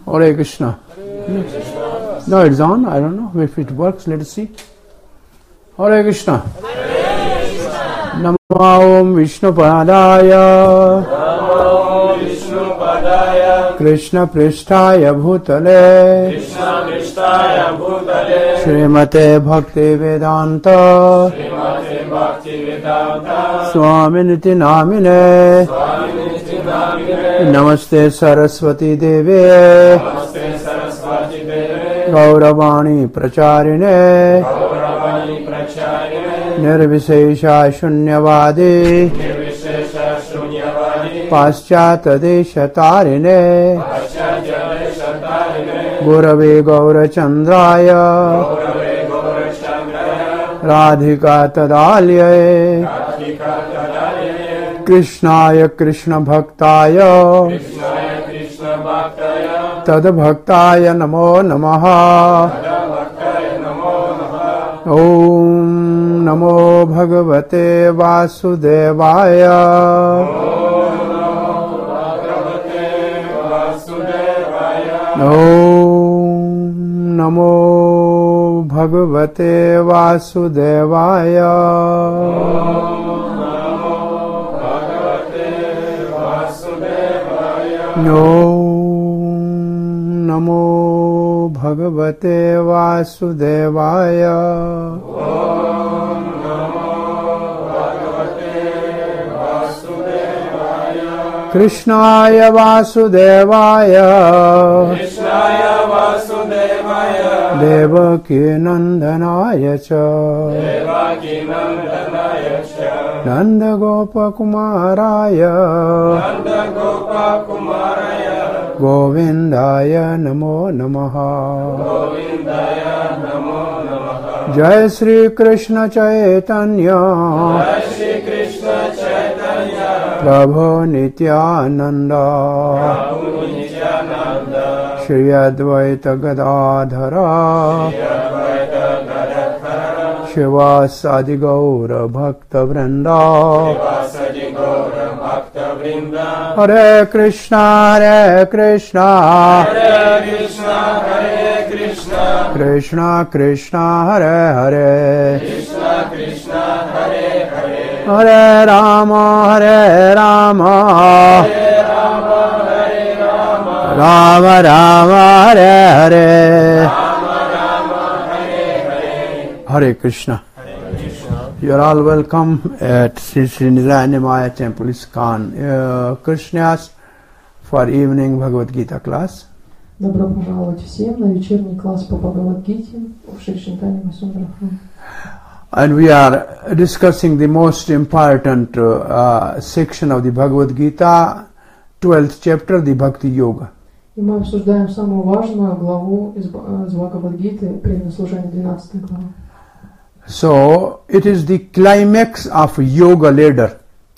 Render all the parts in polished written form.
Hare Krishna. No, it's on. I don't know if it works. Let us see. Hare Krishna. Namo Om Vishnupadaya Krishna Pristhaya Bhutale Srimate Bhakti Vedanta Swaminiti Namine Namaste Saraswati Deve Gauravani Pracharine Nirvishesha Shunyavadi Paschata Deshatarine Gurave Gaurachandraya Radhika Tadalye Krishnaya Krishna Bhaktaya Tadbhaktaya Namo Namaha Om Namo Bhagavate Vasudevaya Om Namo Bhagavate Vasudevaya Om Namo Bhagavate Vasudevaya Krishnaya Vasudevaya Devaki Nandanaya Cha Nanda Gopa Kumaraya Govindaya Namo Namaha Jai Shri Krishna Chaitanya Prabhu Nityananda Shri Advaita Gadadhara Shivasadi Gaura Bhakta Vrinda Hare Krishna Krishna Krishna Hare Hare Hare Rama Rama Rama Hare Hare Hare Krishna. You are all welcome at Sri Nilaya Maya Temple, ISKCON, Krishnas for evening Bhagavad Gita class. Добро пожаловать всем на вечерний класс по Бхагавад-гите в Шри Чайтанья Масундара Храм. And we are discussing the most important section of the Bhagavad Gita, 12th chapter, the Bhakti Yoga. И мы обсуждаем самую важную главу из Бхагавад-гиты, преданное служение, 12 глава. So, it is the climax of yoga ladder,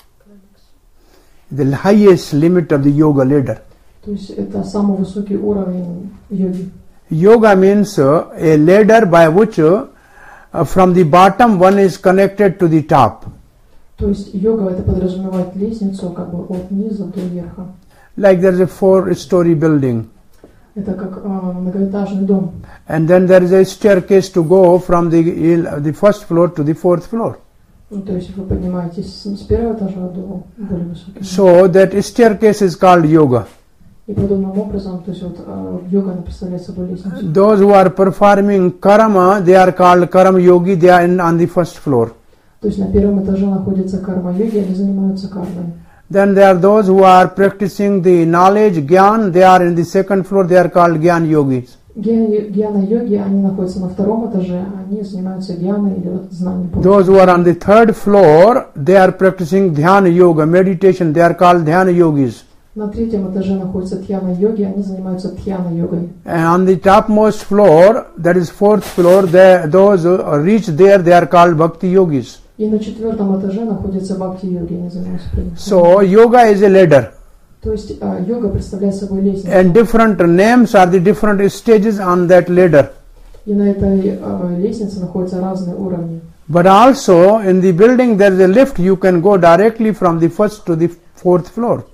the highest limit of the yoga ladder. То есть это самый высокий уровень йоги. Yoga means a ladder by which from the bottom one is connected to the top. То есть йога это подразумевает лестницу как бы от низа до верха. Like there is a 4-story building. Это как многоэтажный дом. And then there is a staircase to go from the first floor to the 4th floor. Ну, то есть вы поднимаетесь с первого этажа до более высокого. So that staircase is called yoga. И подобным образом, то есть вот йога она представляет собой лестницу. Those who are performing karma, they are called karma yogi. They are on the first floor. То есть на первом этаже находятся карма-йоги, они занимаются кармой. Then there are those who are practicing the knowledge, Gyan, they are in the second floor, they are called Gyan yogis. Гьяна-йоги, они находятся на втором этаже, они занимаются гьяной или вот знанием. Those who are on the third floor, they are practicing Dhyana yoga, meditation, they are called Dhyana yogis. На третьем этаже находятся тхьяна-йоги, они занимаются тхьяна-йогой. And on the topmost floor, that is 4th floor, those who reach there, they are called Bhakti yogis. И на 4-м этаже находятся бхакти-йоги, они занимаются преданностью. So, yoga is a ladder. То есть йога представляет собой лестницу. And different names are the different stages on that ladder. И на этой лестнице находятся разные уровни. But also, in the building there is a lift, you can go directly from the 1st to the 4th floor.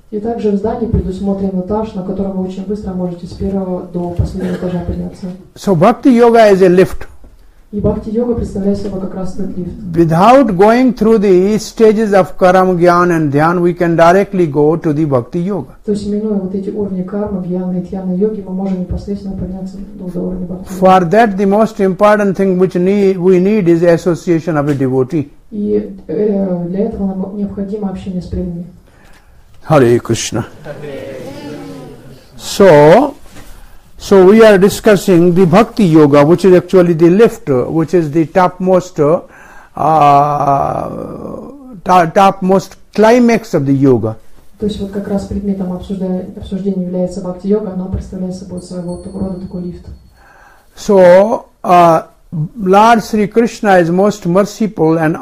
И также в здании предусмотрен этаж, на котором вы очень быстро можете с первого до последнего этажа подняться. So Bhakti Yoga is a lift. И бхакти-йога представляет собой как раз этот лифт. Without going through the stages of Karam, Gyan and Dhyan, we can directly go to the Bhakti Yoga. То есть, минуя вот эти уровни кармы, гьяны и дхьяны йоги, мы можем непосредственно подняться до уровня бхакти. For that, the most important thing which we need is association of a devotee. И для этого нам необходимо общение с преданными. Hare Krishna. So we are discussing the Bhakti Yoga, which is actually the lift, which is the topmost climax of the yoga. То есть вот как раз предметом обсуждения является бхакти-йога, она представляет собой своего рода такой лифт. So Lord Sri Krishna is most merciful and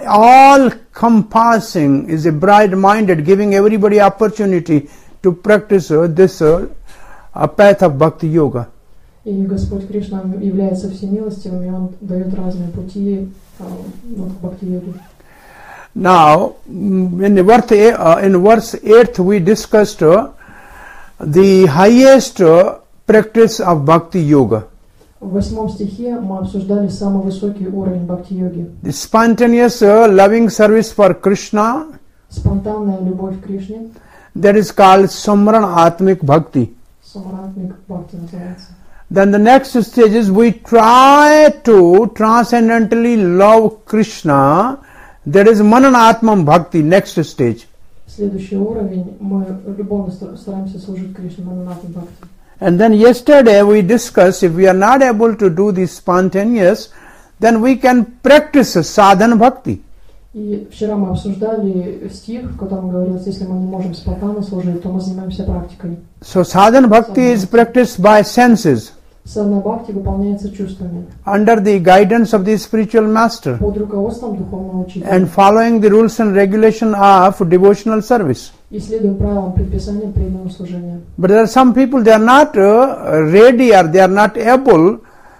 all-compassing, is a bright-minded, giving everybody opportunity to practice this path of Bhakti Yoga. И Господь Кришна является всемилостивым, и Он дает разные пути к бхакти-йоге. Now, in verse 8 we discussed the highest practice of Bhakti Yoga. В 8 стихе мы обсуждали самый высокий уровень бхакти-йоги. The spontaneous loving service for Krishna, Спонтанная любовь к Кришне, that is called Samran Atmik Bhakti. самаратмик бхакти называется. Then the next stage is we try to transcendently love Krishna, that is Mananatmam Bhakti, next stage. Следующий уровень, мы любовно стараемся служить Кришне, мананатмам бхакти. And then yesterday we discussed, if we are not able to do the spontaneous, then we can practice sadhana bhakti. И вчера мы обсуждали стих, в котором говорилось, если мы не можем спонтанно служить, то мы занимаемся практикой. So sadhana bhakti is practiced by senses, Садхана бхакти выполняется чувствами, under the guidance of the spiritual master, под руководством духовного учителя, and following the rules and regulation of devotional service. и следуем правилам, предписаниям преданного служения. But there are some people, they are not ready or they are not able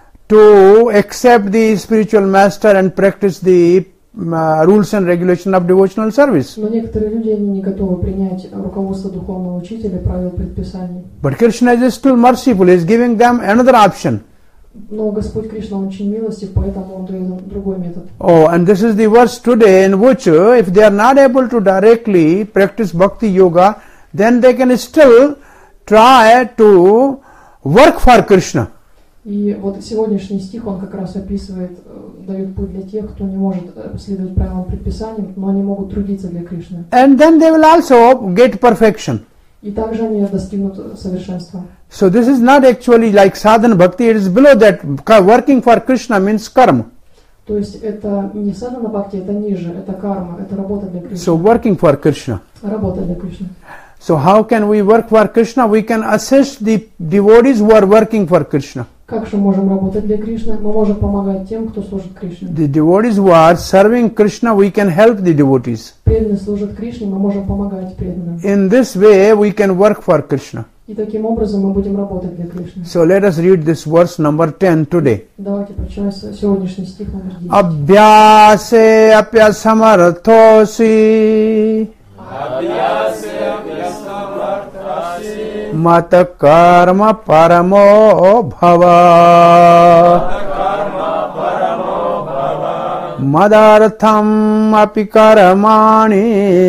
to accept the spiritual master and practice the rules and regulation of devotional service. Но некоторые люди, они не готовы принять руководство духовного учителя, правил предписаний. But Krishna is still merciful, he is giving them another option. Но Господь Кришна очень милостив, поэтому Он дает другой метод. Oh, and this is the verse today in which if they are not able to directly practice Bhakti Yoga, then they can still try to work for Krishna. И вот сегодняшний стих, он как раз описывает, дает путь для тех, кто не может следовать правилам предписаниям, но они могут трудиться для Кришны. And then they will also get perfection. И также они достигнут совершенства. So this is not actually like sadhana bhakti, it is below that. Working for Krishna means karma. То есть это не садхана бхакти, это ниже, это карма, это работа для Кришны. So working for Krishna. Работа для Кришны. So how can we work for Krishna? We can assist the devotees who are working for Krishna. Как же можем работать для Кришны? Мы можем помогать тем, кто служит Кришне. The devotees who are serving Krishna, we can help the devotees. Преданные служат Кришне, мы можем помогать преданным. In this way, we can work for Krishna. И таким образом мы будем работать для Кришны. So let us read this verse number 10 today. Давайте прочитаем сегодняшний стих номер 10. Abhyase apyasamarthosi mata karma paramo bhava madartham api karmani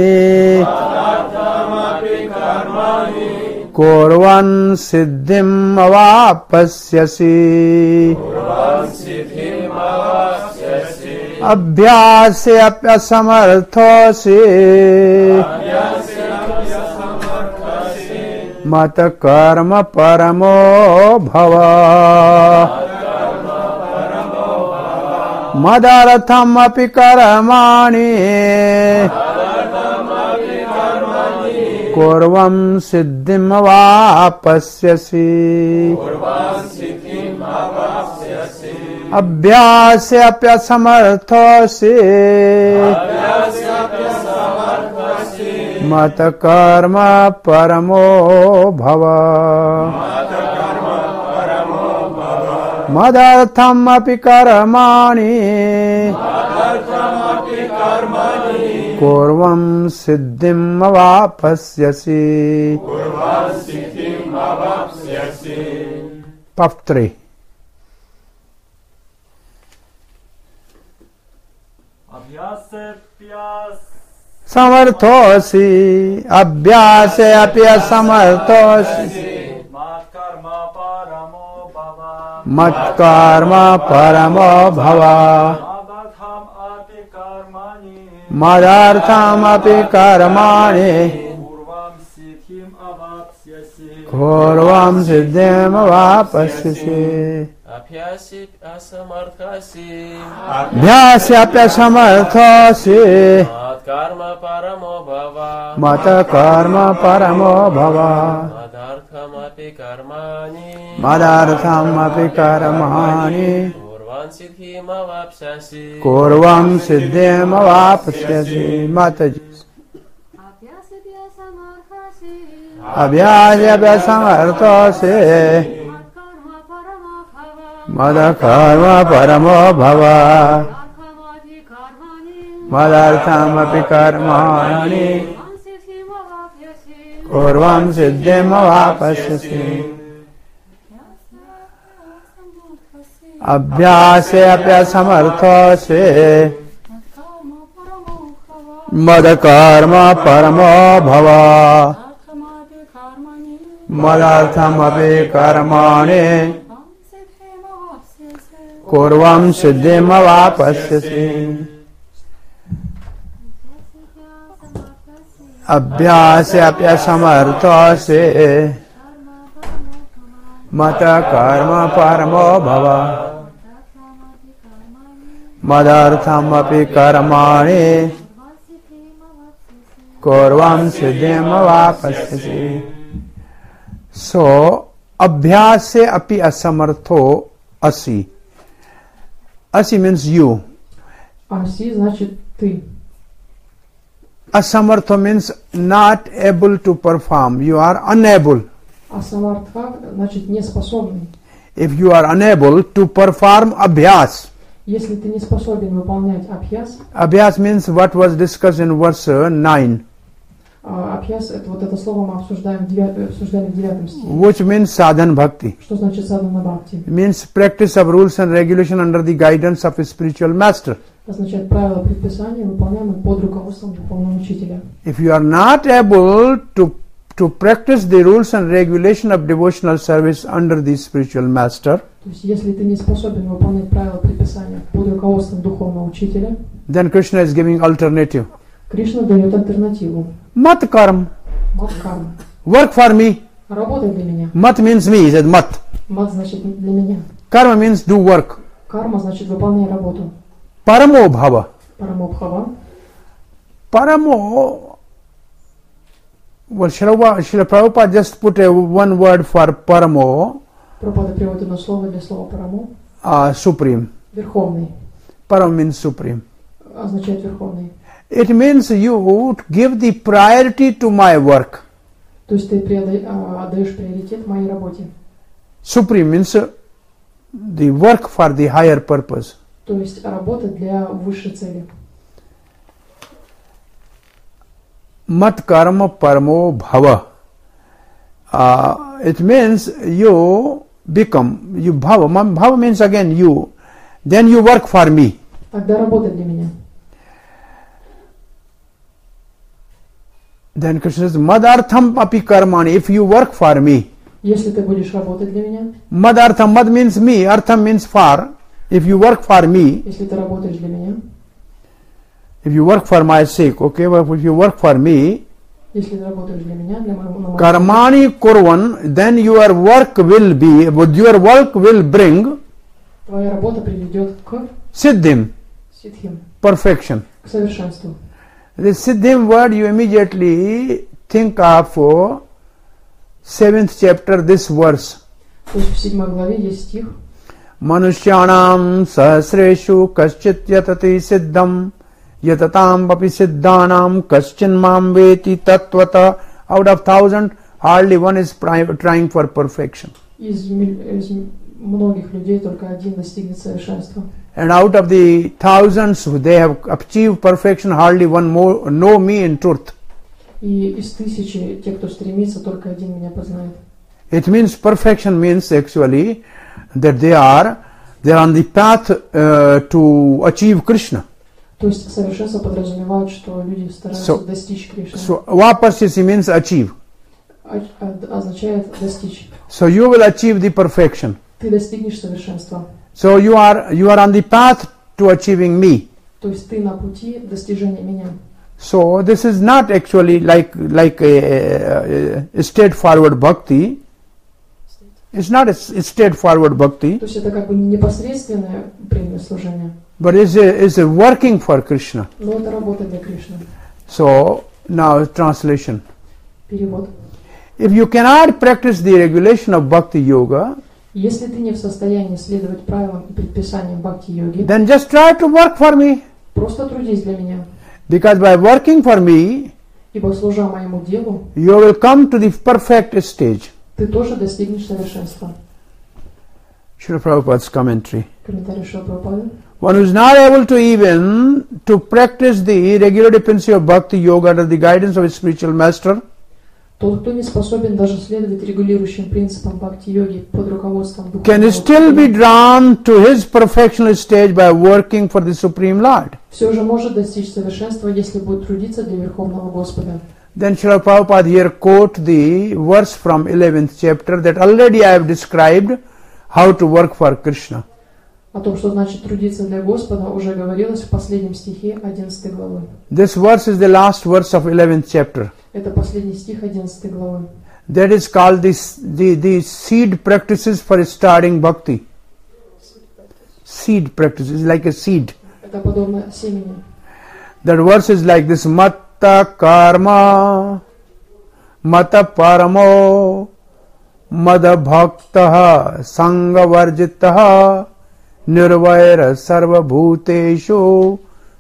Korvan siddhim avapasyasi Abhyase apyasamarthosi Mata karma paramo bhava Madaratham api karmani Korvam siddhim avapasyasi Abhyase apyasamarthosi Mata karma paramo bhava Madartham api karmani Kurvam siddhim avapasyasi. Pav 3. Samarthosi abhyase apya samarthosi mat karma paramo bhava madartham api karmani kurvam siddhim avapasyasi. Abhyase apya samarthosi karma paramo bhava mata karma paramo bhava madartham api karmani kurvam siddhim avapasyasi. Mataji. Abhyase apya samarthosi mada karma paramo bhava madartham api karmani kurvam siddhim avapasyasi. Abhyase apya samarthosi mada karma paramo bhava madartham api karmani kurvam siddhim avapasyasi. Abhyase apya samarthosi mata karma paramo bhava madartham api karmani kurvam siddhim avapasyasi. So, abhyase api asamartho asi. Asi means you. Аси значит ты. Asamartho means not able to perform. You are unable. Асамартха значит неспособный. If you are unable to perform abhyas. Если ты не способен выполнять абхьяс. Abhyas means what was discussed in verse 9. Абхьяс, это вот это слово мы обсуждали в 9 стихе. Which means sadhan bhakti. Что значит садхана бхакти? It means practice of rules and regulation under the guidance of a spiritual master. Означает правила предписания, выполняемые под руководством духовного учителя. If you are not able to practice the rules and regulation of devotional service under the spiritual master, то есть если ты не способен выполнять правила предписания под руководством духовного учителя, then Krishna is giving alternative. Кришна дает альтернативу. Mat karma. Мат карма. Work for me. Работай для меня. Mat means me. He said mat. Мат значит для меня. Karma means do work. Карма значит выполняй работу. Paramo bhava. Парамобхава. Paramo. Well, Srila Prabhupada just put one word for paramo. Прабхупада приводит одно слово для слова парамо. Supreme. Верховный. Param means supreme. Означает верховный. It means you give the priority to my work. То есть ты отдаешь приоритет моей работе. Supreme means the work for the higher purpose. То есть работа для высшей цели. Mat karma paramo bhava. It means you become, you bhava. Bhava means again you. Then you work for me. Тогда работай для меня. Then Krishna says, Madartham api karmani. If you work for me. Если ты будешь работать для меня. Madartham, mad means me, artham means for. If you work for me. Если ты работаешь для меня. If you work for my sake, okay, but if you work for me. Если ты работаешь для меня, для моего. Karmani kurvan, then your work will be, your work will bring. Твоя работа приведет к. Siddhim. Сидхим. Perfection. К совершенству. The Siddhim word, you immediately think of 7th chapter, this verse. То есть в 7 главе есть стих. Manushyanam sahasreshu kaschit yatati siddham yatatam papi siddhanam kaschin mam veti tattvata. Out of 1,000, hardly one is trying for perfection. Из многих людей только один достигнет совершенства. And out of the thousands who they have achieved perfection, hardly one more know me in truth. И из тысячи тех, кто стремится, только один меня познает. It means perfection means actually that they are on the path to achieve Krishna. То есть совершенство подразумевает, что люди стараются достичь Кришны. So vapashyasi means achieve. Означает достичь. So you will achieve the perfection. Ты достигнешь совершенства. So you are on the path to achieving me. То есть ты на пути достижения меня. So this is not actually like a straightforward bhakti. It's not a straightforward bhakti. То есть это как бы не непосредственное преданное служение. But it's a working for Krishna. Но это работа для Кришны. So now translation. Перевод. If you cannot practice the regulation of bhakti yoga, если ты не в состоянии следовать правилам и предписаниям бхакти-йоги, then just try to work for me. Просто трудись для меня. Because by working for me, ибо служа моему делу, you will come to the perfect stage. Ты тоже достигнешь совершенства. Srila Prabhupada's commentary. Комментарий Шрила Прабхупады. One who is not able to even to practice the regular dependency of bhakti yoga under the guidance of a spiritual master, тот, кто не способен даже следовать регулирующим принципам бхакти-йоги под руководством can духовного still be drawn to his perfectional stage by working for the Supreme Lord. все же может достичь совершенства, если будет трудиться для Верховного Господа. Then Srila Prabhupada here quote the verse from 11th chapter that already I have described how to work for Krishna. О том, что значит трудиться для Господа, уже говорилось в последнем стихе 11 главы. This verse is the last verse of 11th chapter. Это последний стих 11 главы. That is called the seed practices for starting bhakti. Seed practices, like a seed. Это подобно семени. That verse is like this: Matta karma, mata paramo, mada bhaktaha, sangha varjitaha, nirvaira sarva bhuteshu,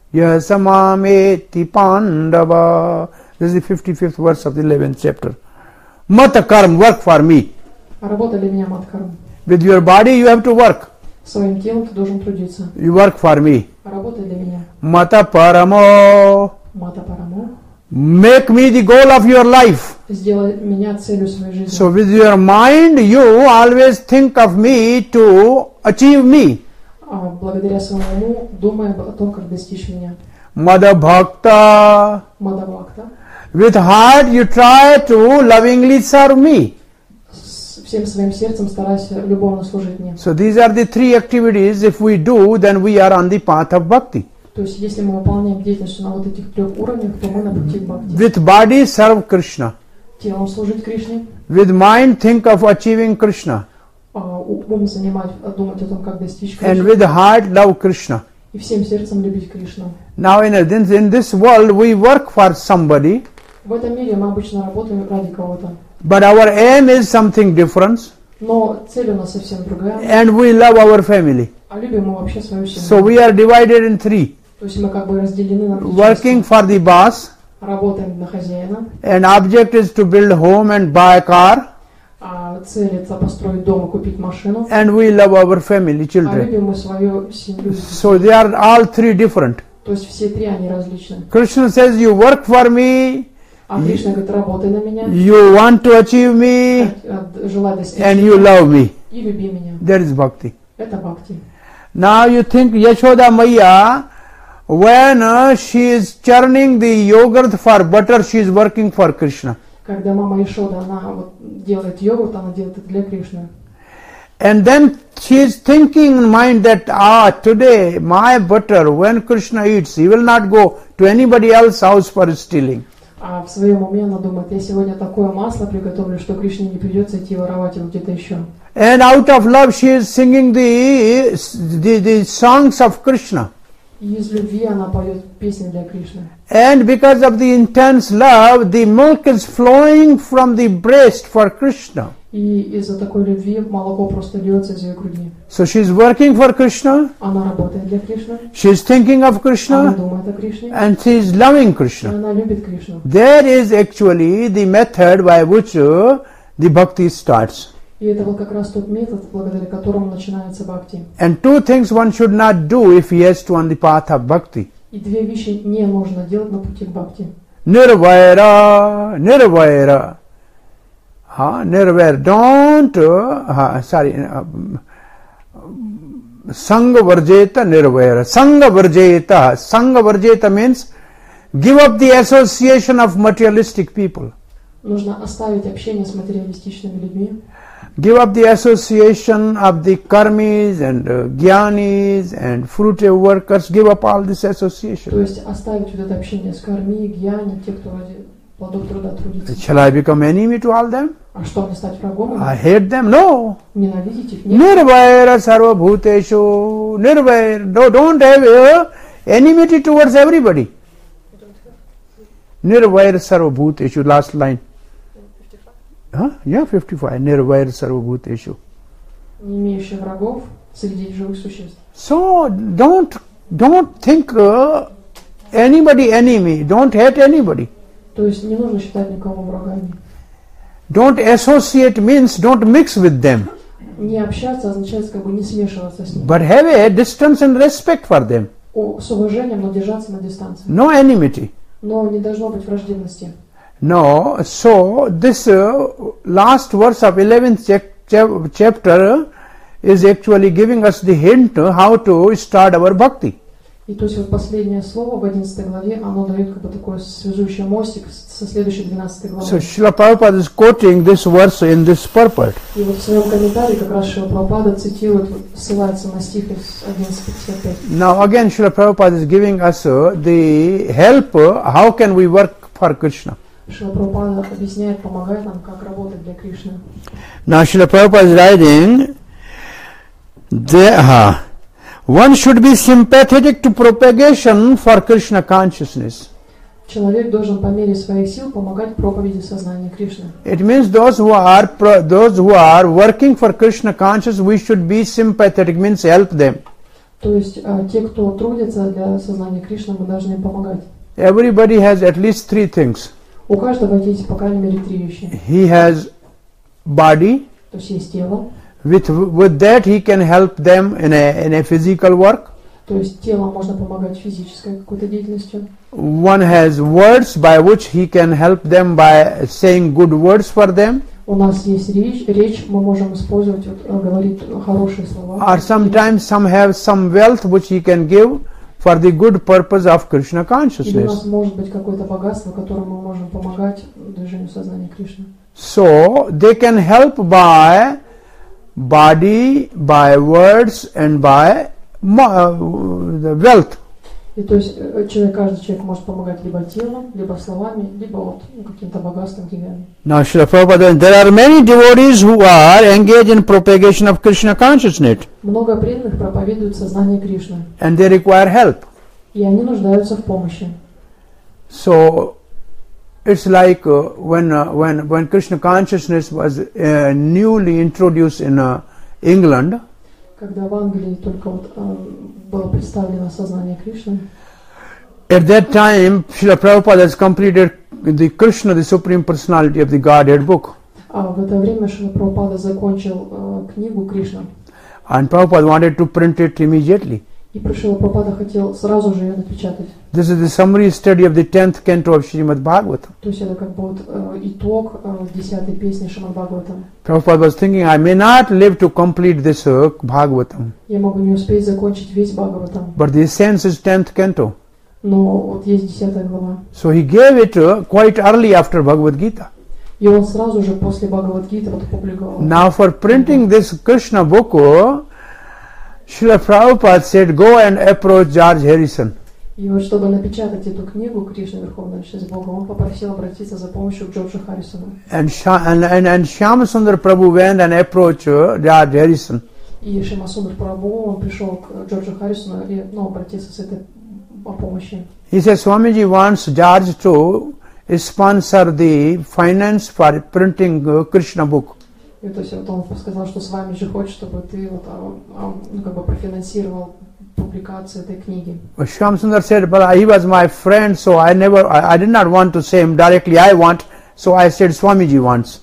yasamameti pandava. This is the 55th verse of the 11th chapter. Mata karma, work for me. Работа для меня маткарм. With your body you have to work. Своим телом ты должен трудиться. You work for me. Работа для меня. Mata paramo. Мата парамо. Make me the goal of your life. Сделай меня целью своей жизни. So with your mind you always think of me to achieve me. Благодаря своему уму думай о том, как достичь меня. Mada bhakta. Мада бхакта. With heart you try to lovingly serve me. Всем своим сердцем старайся любовно служить мне. So these are the three activities. If we do, then we are on the path of bhakti. То есть, если мы выполняем деятельность на вот этих трех уровнях, то мы на пути к бхакти. With body serve Krishna. Телом служить Кришне. With mind think of achieving Krishna. Ум думать о том, как достичь And Кришны. with heart love Krishna. И всем сердцем любить Кришну. Now in this world we work for somebody. В этом мире мы обычно работаем ради кого-то. But our aim is something different. Но цель у нас совсем другая. And we love our family. А любим мы вообще свою семью. So we are divided in three. То есть мы как бы разделены на три Working части. for the boss. Работаем на хозяина. And object is to build home and buy a car. А цель это построить дом и купить машину. And we love our family, А children. любим мы свою семью. So they are all three different. То есть все три они различны. Krishna says, you work for me, А Кришна говорит, работай на меня, you want to achieve me, желай достичь and you меня love me. и люби меня. That is bhakti. Это бхакти. Now you think Yashoda Maya, when she is churning the yogurt for butter, she is working for Krishna. Когда мама Ишода, она вот делает йогурт, она делает это для Кришны. And then she is thinking in mind that, today my butter, when Krishna eats, he will not go to anybody else's house for stealing. А в своем уме она думает, я сегодня такое масло приготовлю, что Кришне не придется идти воровать его где-то еще. And out of love she is singing the songs of Krishna. И из любви она поет песни для Кришны. And because of the intense love, the milk is flowing from the breast for Krishna. И из-за такой любви молоко просто льется из ее груди. So she is working for Krishna, Она работает для Кришны, she is thinking of она Krishna, думает о Кришне, and she is loving и Krishna. она любит Кришну. That is actually the method by which the bhakti starts. И И это вот как раз тот метод, благодаря которому начинается бхакти. And two things one should not do if he is on the path of bhakti. И две вещи не нужно делать на пути к бхакти. Nirvaira, nirvaira. Nirvaira. Don't, Sangha varjeta nirvaira. Sangha varjeta. Sangha varjeta means give up the association of materialistic people. Нужно оставить общение с материалистичными людьми. Give up the association of the karmis and jnanis and fruitive workers. Give up all this То association. есть оставить вот это общение с карми, гьяни, те, кто ради плодов труда трудится. Shall I become enemy to all them? А что, не стать врагом? I hate them? No. Ненавидеть их? Нет. Nirvaira sarva bhuteshu. Nirvaira. No, don't have enmity towards everybody. Nirvaira sarva bhuteshu. Last line. Yeah, 55. Nirvaira sarva bhuteshu. Не имеющий врагов среди живых существ. So don't think anybody enemy. Don't hate anybody. То есть не нужно считать никого врагами. Don't associate means don't mix with them, Не общаться означает как бы не смешиваться с ними. but have a distance and respect for them. С уважением, но держаться на дистанции. No enmity. Но не должно быть враждебности. No. So this last verse of 11th chapter is actually giving us the hint how to start our bhakti. И то есть вот последнее слово в 11 главе, оно дает как бы такой связующий мостик со следующей 12 главой. So Srila Prabhupada is quoting this verse in this purport. И вот в своем комментарии как раз Шрила Прабхупада цитирует, ссылается на стих из 11:55. Now again Srila Prabhupada is giving us the help how can we work for Krishna. Шрила Прабхупада объясняет, помогает нам, как работать для Кришны. Now Srila Prabhupada is writing one should be sympathetic to propagation for Krishna consciousness. Человек должен по мере своих сил помогать проповеди сознания Кришны. It means those who are working for Krishna consciousness, we should be sympathetic, means help them. То есть те, кто трудится для сознания Кришны, мы должны им помогать. Everybody has at least three things. У каждого есть, по крайней мере, три вещи. He has body. То есть есть тело. With that he can help them in a physical work. То есть телом можно помогать физической какой-то деятельностью. One has words by which he can help them by saying good words for them. У нас есть речь, мы можем использовать, говорить хорошие слова. Or sometimes some have some wealth which he can give for the good purpose of Krishna Или у consciousness. нас может быть какое-то богатство, которым мы можем помогать движению сознания Кришны. So they can help by body, by words and by the wealth. И то есть каждый человек может помогать либо телом, либо словами, либо вот каким-то богатством, деньгами. Now Srila Prabhupada, there are many devotees who are engaged in propagation of Krishna consciousness. Много преданных проповедуют сознание Кришны. And they require help. И они нуждаются в помощи. So it's like when Krishna consciousness was newly introduced in England. Когда в Англии только вот было представлено сознание Кришны. At that time, Srila Prabhupada has completed the Krishna, the Supreme Personality of the Godhead book. А в это время Шрила Прабхупада закончил книгу Кришна. And Prabhupada wanted to print it immediately. И Шрила Прабхупада хотел сразу же ее напечатать. This is the summary study of the 10th canto of Srimad Bhagavatam. То есть это как бы вот итог 10-й песни Шримад Бхагаватам. Prabhupada was thinking, I may not live to complete this Bhagavatam. Я могу не успеть закончить весь Бхагаватам. But the essence is 10th canto. Но вот есть 10 глава. So he gave it quite early after Bhagavad Gita. И он сразу же после Бхагавад-гиты вот опубликовал. Now for printing this Krishna book, Srila Prabhupada said, go and approach George Harrison. И вот чтобы напечатать эту книгу Кришна Верховная Честь Бога, он попросил обратиться за помощью к Джорджу Харрисону. And Shyama Sundar Prabhu went and approached George Harrison. И Шьяма Сундар Прабху, он пришел к Джорджу Харрисону и обратился с этой помощью. He said, Swamiji wants George to sponsor the finance for printing Krishna book. И то есть вот он сказал, что с вами же хочет, чтобы ты вот, как бы профинансировал публикацию этой книги. Shyam Sundar said, but he was my friend, so I did not want to say him directly, I want, so I said Swamiji wants.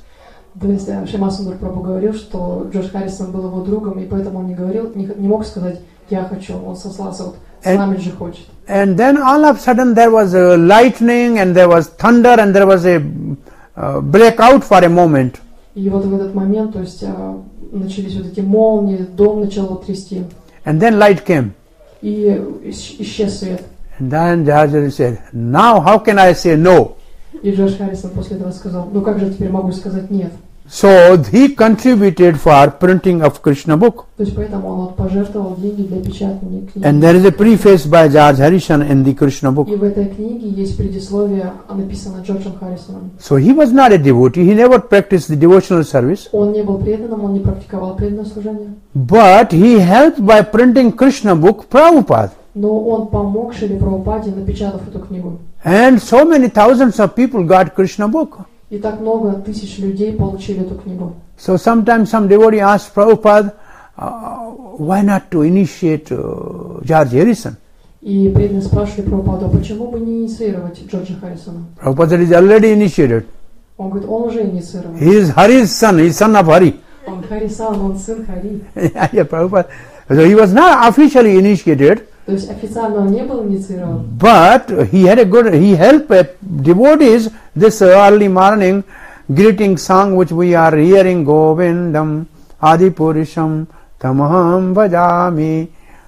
То есть Шрима Сундар Прабху говорил, что Джордж Харрисон был его другом, и поэтому он не говорил, не мог сказать «я хочу», он сослался вот «Свамиджи хочет». And then all of a sudden there was a lightning and there was thunder and there was a blackout for a moment. И вот в этот момент, то есть начались вот эти молнии, дом начало трясти. And then light came. И исчез свет. And then Jajari said, now how can I say no? И Джордж Харрисон после этого сказал, ну как же теперь могу сказать нет? So he contributed for printing of Krishna book. То есть поэтому он вот пожертвовал деньги для печатания книги. And there is a preface by George Harrison in the Krishna book. И в этой книге есть предисловие, написано Джорджем Харрисоном. So he was not a devotee, he never practiced the devotional service. Он не был преданным, он не практиковал преданное служение. But he helped by printing Krishna book Prabhupada. Но он помог Шриле Прабхупаде, напечатав эту книгу. And so many thousands of people got Krishna book. И так много тысяч людей получили эту книгу. So sometimes some devotee asked Prabhupada, why not to initiate George Harrison? И преданные спрашивали Прабхупаду, почему бы не инициировать Джорджа Харрисона? Prabhupada said, he is already initiated. Он говорит, он уже инициирован. He is Hari's son, he is son of Hari. Он Харисан, он сын Хари. Yeah, Prabhupada. So he was not officially initiated. То есть официально он не был инициирован. But he helped devotees this early morning greeting song which we are hearing, Govindam Adipurisham Tamaham Bhajami.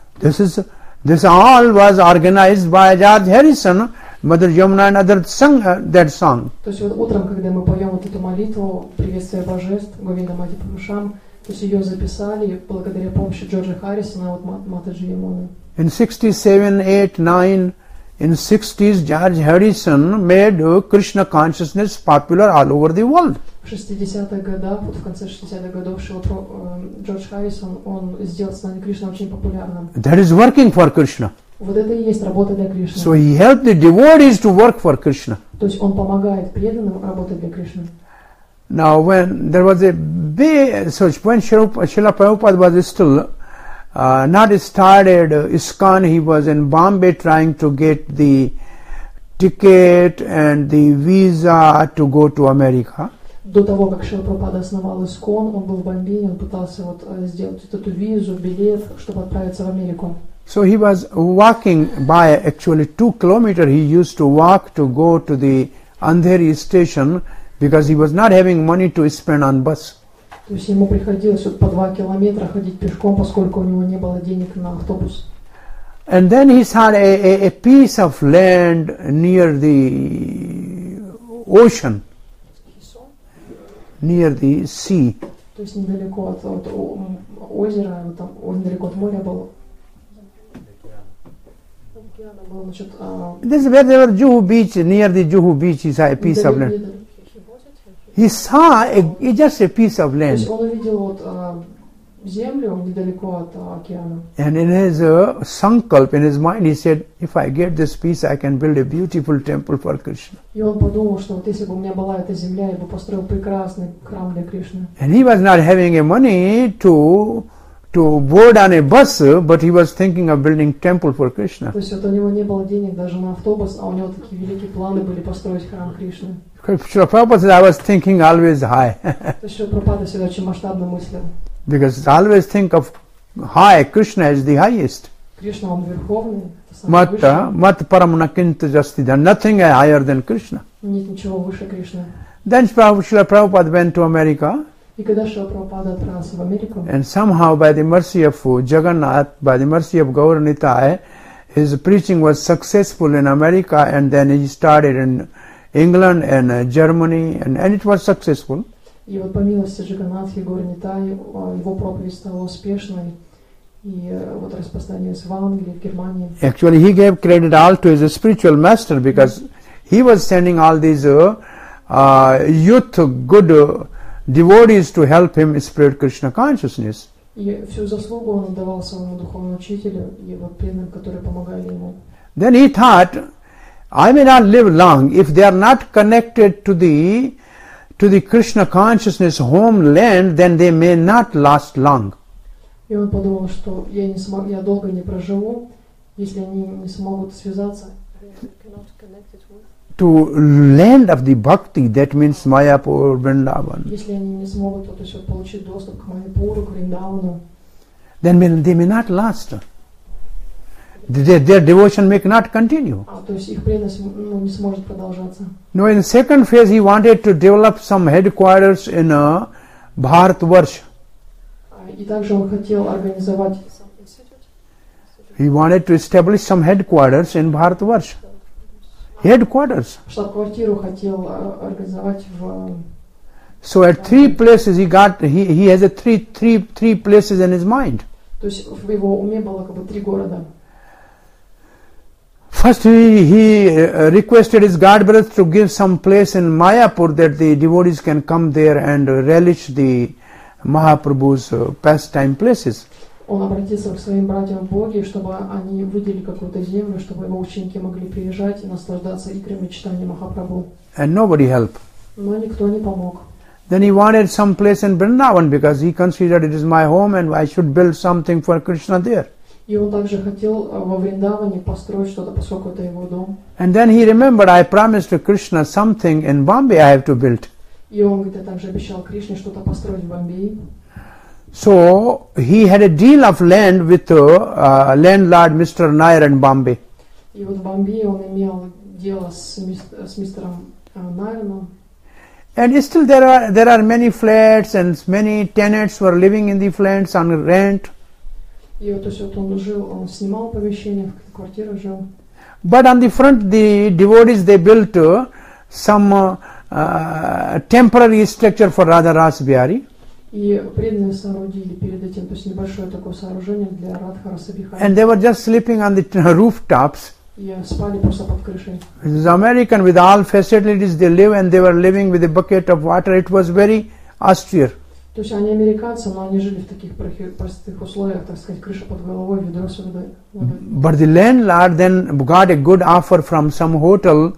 This all was organized by George Harrison. Mother Yamuna and others sang that song. То есть вот утром, когда мы поем вот эту молитву, приветствие божеств, Говиндам Адипурушам, то есть ее записали благодаря помощи Джорджа Харрисона, вот Матаджи Ямуны. In 67, 8, 9, in 60s, George Harrison made Krishna consciousness popular all over the world. В 60-х годах, вот в конце 60-х годов, Джордж Харрисон, он сделал сознание Кришны очень популярным. That is working for Krishna. Вот это и есть работа для Кришны. So he helped the devotees to work for Krishna. То есть он помогает преданным работать для Кришны. Now when there was a big, so when Srila Prabhupada was still not started ISKCON, he was in Bombay trying to get the ticket and the visa to go to America. До того, как Шрила Прабхупада основал ИСККОН, он был в Бомбее, он пытался вот сделать эту визу, билет, чтобы отправиться в Америку. So he was walking by actually 2 kilometers. He used to walk to go to the Andheri station because he was not having money to spend on bus. То есть ему приходилось вот по 2 километра ходить пешком, поскольку у него не было денег на автобус. And then he saw a piece of land near the ocean, near the sea. То есть недалеко от озера, там, недалеко от моря был. This is where there was Juhu beach, near the Juhu beach he saw a piece of land. He saw just a piece of То land. есть он увидел вот землю недалеко от океана. And in his sankalp, in his mind, he said, if I get this piece, I can build a beautiful temple for Krishna. И он подумал, что вот если бы у меня была эта земля, я бы построил прекрасный храм для Кришны. And he was not having a money to board on a bus, but he was thinking of building temple for Krishna. То есть вот у него не было денег даже на автобус, а у него такие великие планы были построить храм Кришны. Srila Prabhupada said, I was thinking always high. То есть Шрила Прабхупада всегда очень масштабно мыслил. Because I always think of high, Krishna is the highest. Кришна, он верховный, это самый Matta, высший. mat paramanakinta jastida. Nothing higher than Krishna. Нет ничего выше Кришны. Then Srila Prabhupada went to America, И когда Шрила Прабхупада отправился в Америку, and somehow by the mercy of Jagannath, by the mercy of Gaur Nitai, his preaching was successful in America, and then he started in England and Germany, and it was successful. и вот по милости Джаганнатхи, Гаура Нитай, его проповедь стала успешной, и вот распространилась в Англии, в Германии. Actually, he gave credit all to his spiritual master because he was sending all these youth, good devotees to help him spread Krishna consciousness. И всю заслугу он отдавал своему духовному учителю и вот преданным, которые помогали ему. Then he thought, I may not live long if they are not connected to the Krishna consciousness homeland, then they may not last long. И он подумал, что я долго не проживу, если они не смогут связаться. To to land of the bhakti, that means Mayapur, Vrindavan, Если они не смогут то есть, вот, получить доступ к Майяпуру, к Вриндавану, then they may not last. Their devotion may not continue. то есть их преданность не сможет продолжаться. No, in the second phase, he wanted to develop some headquarters in Bharatvarsh. И также он хотел организовать He wanted to establish some headquarters in Bharatvarsh. Headquarters. штаб-квартиру хотел организовать в... So at three places he has three places in his mind. То есть в его уме было как бы 3 города. First he requested his god brothers to give some place in Mayapur that the devotees can come there and relish the Mahaprabhu's pastime places. Он обратился к своим братьям в Боге, чтобы они выделили какую-то землю, чтобы его ученики могли приезжать и наслаждаться играми читания Махапрабху. And nobody helped. Но никто не помог. Then he wanted some place in Vrindavan because he considered it is my home and I should build something for Krishna there. И он также хотел во Вриндаване построить что-то, поскольку это его дом. And then he remembered, I promised to Krishna something in Bombay I have to build. И он где-то также обещал Кришне что-то построить в Бомбее. So he had a deal of land with landlord Mr. Nair in Bombay. И вот в Бомбее он имел дело с мистером Найроном. And still there are many flats and many tenants were living in the flats on rent. И вот, то есть вот он жил, он снимал помещение, в квартирах жил. But on the front, the devotees, they built some temporary structure for Radha Ras Bihari. И преданные соорудили перед этим, то есть небольшое такое сооружение для Радха Раса Бихари. And they were just sleeping on the rooftops. И спали просто под крышей. It is American with all facilities they live, and they were living with a bucket of water. It was very austere. То есть они американцы, но они жили в таких простых условиях, так сказать, крыша под головой, ведро с водой. But the landlord then got a good offer from some hotel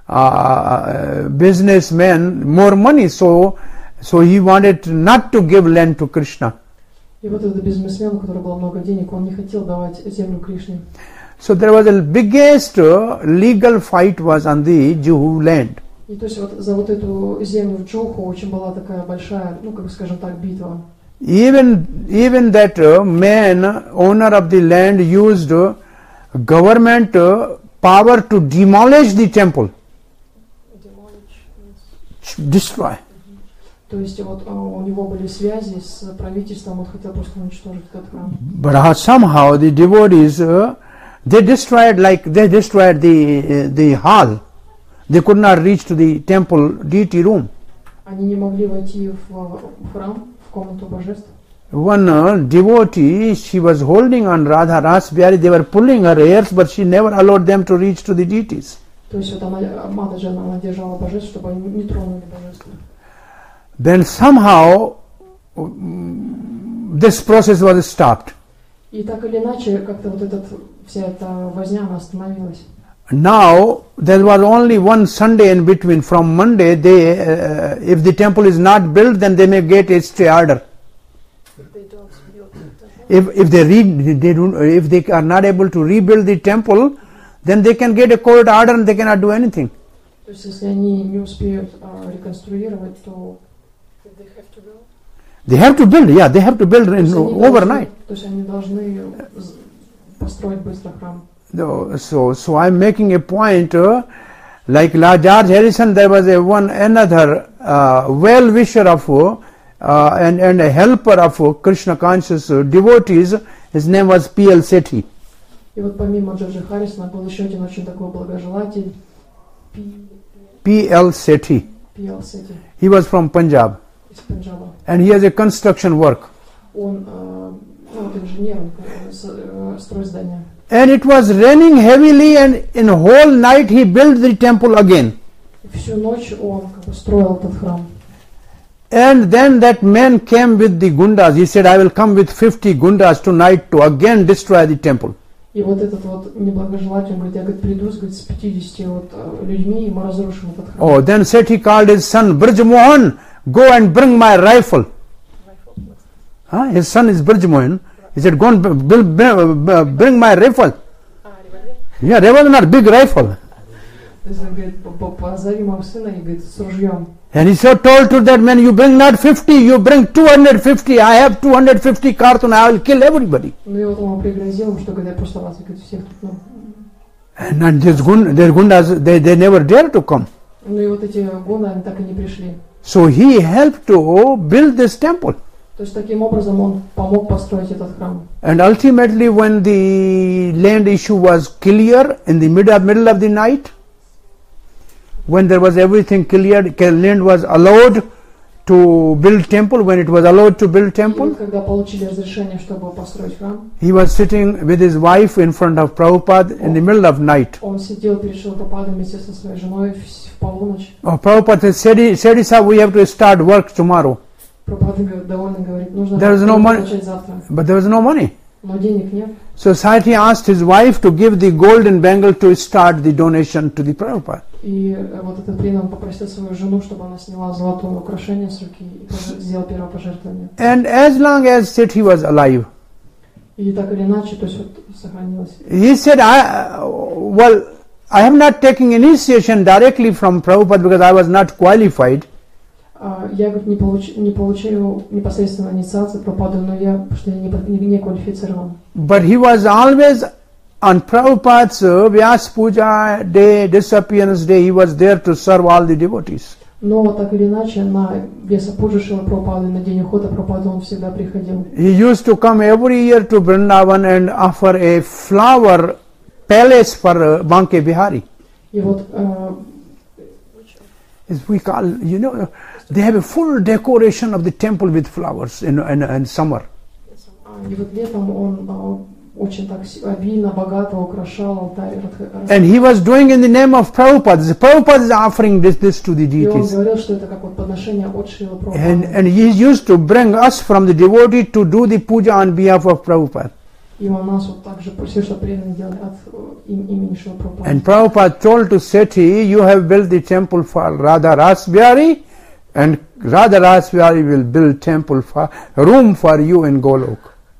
businessman, more money, so he wanted not to give land to Krishna. И вот этот бизнесмен, у которого было много денег, он не хотел давать землю Кришне. So there was the biggest legal fight was on the Juhu land. И то есть вот за вот эту землю в Джуху очень была такая большая, ну как бы скажем так, битва. Even that man, owner of the land, used government power to demolish the temple. Destroy. То есть вот у него были связи с правительством, он хотел просто уничтожить этот храм. But somehow the devotees they destroyed the hall. They could not reach to the temple deity room. Они не могли войти в храм, в комнату божеств. One devotee, she was holding on Radha Ras Bihari. They were pulling her hairs, but she never allowed them to reach to the deities. То есть вот она, Мадхаджа, она держала божеств, чтобы они не тронули божества. Then somehow this process was stopped. И так или иначе, как-то вот вся эта возня, она остановилась. Now there was only one Sunday in between. From Monday, if the temple is not built, then they may get a stay order. If they are not able to rebuild the temple, then they can get a court order and they cannot do anything. То есть если они не успеют реконструировать, то they have to build. Yeah, they have to build overnight. То есть они должны построить быстро храм. So I'm making a point. Like George Harrison, there was another well-wisher of and a helper of Krishna conscious devotees. His name was P.L. Sethi. И вот помимо Джорджа Харрисона был еще один очень такой благожелатель. P.L. Sethi. P.L. Sethi. He was from Punjab. Из Пенджаба. And he has a construction work. Он инженер, он строит здания. And it was raining heavily, and in whole night he built the temple again. Всю ночь он строил этот храм. And then that man came with the gundas. He said, I will come with 50 gundas tonight to again destroy the temple. И вот этот вот неблагожелатель, он говорит, я приду с 50 людьми, и мы разрушим этот храм. Oh, then Sethi called his son, Brij Mohan, go and bring my rifle. His son is Brij Mohan. He said, go and bring my rifle. Yeah, revolver, not big rifle. То есть он говорит, позови моего сына и говорит, с ружьем. And he so told to that man, you bring not 50, you bring 250. I have 250 cartoon, I will kill everybody. Ну и вот он пригрозил, что говорит, я просто вас, говорит, всех тут, ну. And their gundas, they never dare to come. Ну и вот эти гунды, они так и не пришли. So he helped to build this temple. То есть таким образом он помог построить этот храм. And ultimately when the land issue was clear in the middle of the night, when there was everything cleared, land was allowed to build temple, when it was allowed to build И temple, вот когда получили разрешение, чтобы построить храм, he was sitting with his wife in front of Prabhupada in the middle of night. он сидел перед Шилапрападой вместе со своей женой в полуночь. Oh, Prabhupada said, sir, we have to start work tomorrow. Прабхупада довольно говорит, нужно There is no money. начать завтра. But there was no money. Но денег нет. So Sati asked his wife to give the golden bangle to start the donation to the Prabhupada. И вот этот преданный попросил свою жену, чтобы она сняла золотое украшение с руки и сделала первое пожертвование. And as long as Sati was alive, И так или иначе, то есть вот сохранилось. he said, I have not taken initiation directly from Prabhupada because I was not qualified. Я, говорит, не получил непосредственно инициацию Прабхупады, но потому что я не квалифицирован. But he was always on Prabhupada's Vyas Puja day, disappearance day, he was there to serve all the devotees. Но так или иначе, на Весапуджа Шрила Прабхупады, на день ухода Прабхупады он всегда приходил. He used to come every year to Vrindavan and offer a flower palace for Banke Bihari. И вот As we call, they have a full decoration of the temple with flowers in summer. и вот летом он очень так обильно, богато украшал алтарь. And he was doing in the name of Prabhupada. Prabhupada is offering this to the И он deities. говорил, что это как вот подношение от Шрила Прабхупады. And he used to bring us from the devotee to do the puja on behalf of Prabhupada. И он нас вот также просил, что преданные делали от имени Шрила Прабхупады. And Prabhupada told to Seti, you have built the temple for Radha Rasbihari, and Radha Rasbihari will build temple for room for you in Golok.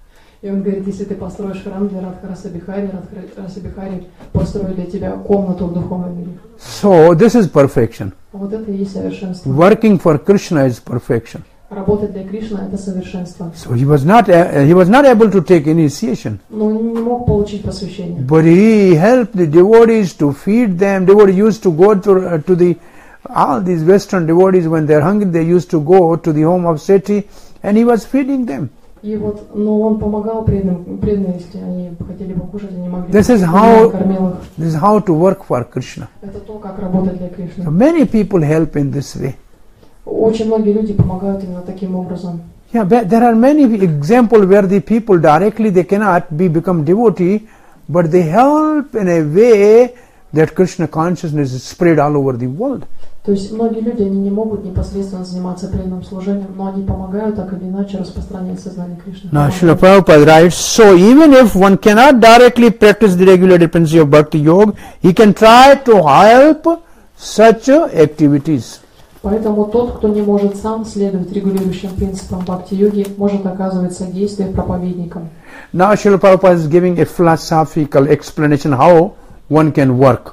И он говорит, если ты построишь храм для Радхараса Бихари, Радхараса Бихари построит для тебя комнату в духовном мире. So this is perfection. Вот это и есть совершенство. Working for Krishna is perfection. Работать для Кришны – это совершенство. So he was not able to take initiation. Но он не мог получить посвящение. But he helped the devotees to feed them. Devotees used to go to the all these Western devotees when they're hungry. They used to go to the home of Seti, and he was feeding them. И вот, но он помогал преданным, если они хотели покушать, они могли. This is кормил их. how to work for Krishna. Это то, как работать для Кришны. So many people help in this way. Очень многие люди помогают именно таким образом. Yeah, but there are many examples where the people directly they cannot become devotee, but they help in a way that Krishna consciousness is spread all over the world. То есть многие люди, они не могут непосредственно заниматься преданным служением, но они помогают так или иначе распространять сознание Кришны. Now Srila Prabhupada writes, so even if one cannot directly practice the regulated principle of Bhakti Yoga, he can try to help such activities. Поэтому тот, кто не может сам следовать регулирующим принципам бхакти-йоги, может оказывать содействие проповедникам. Now Srila Prabhupada is giving a philosophical explanation how one can work.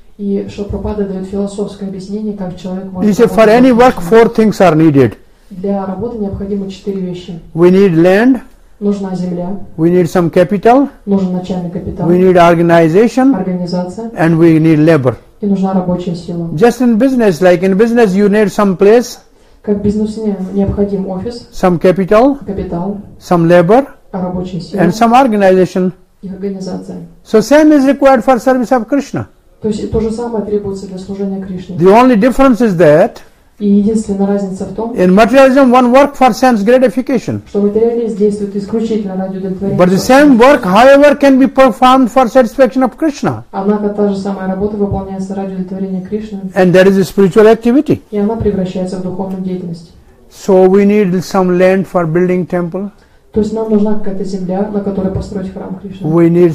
И Шрила Прабхупада дает философское объяснение, как человек He может... said, for any work, 4 things are needed. Для работы необходимы 4 вещи. We need land, Нужна земля, we need some capital, нужен начальный капитал, we need organization, организация and we need labor. и нужна рабочая сила. Just in business, like in business you need some place, Как в бизнесе необходим офис, some capital, капитал, some labor, рабочая сила and some organization. и организация. So same is required for service of Krishna. То есть то же самое требуется для служения Кришне. The only difference is that И единственная разница в том, in materialism one work for sense gratification. что материалист действует исключительно ради удовлетворения. But the same work, however, can be performed for satisfaction of Krishna. Однако та же самая работа выполняется ради удовлетворения Кришны, And that is a spiritual activity. и она превращается в духовную деятельность. So we need some land for building temple. То есть нам нужна какая-то земля, на которой построить храм Кришны. We need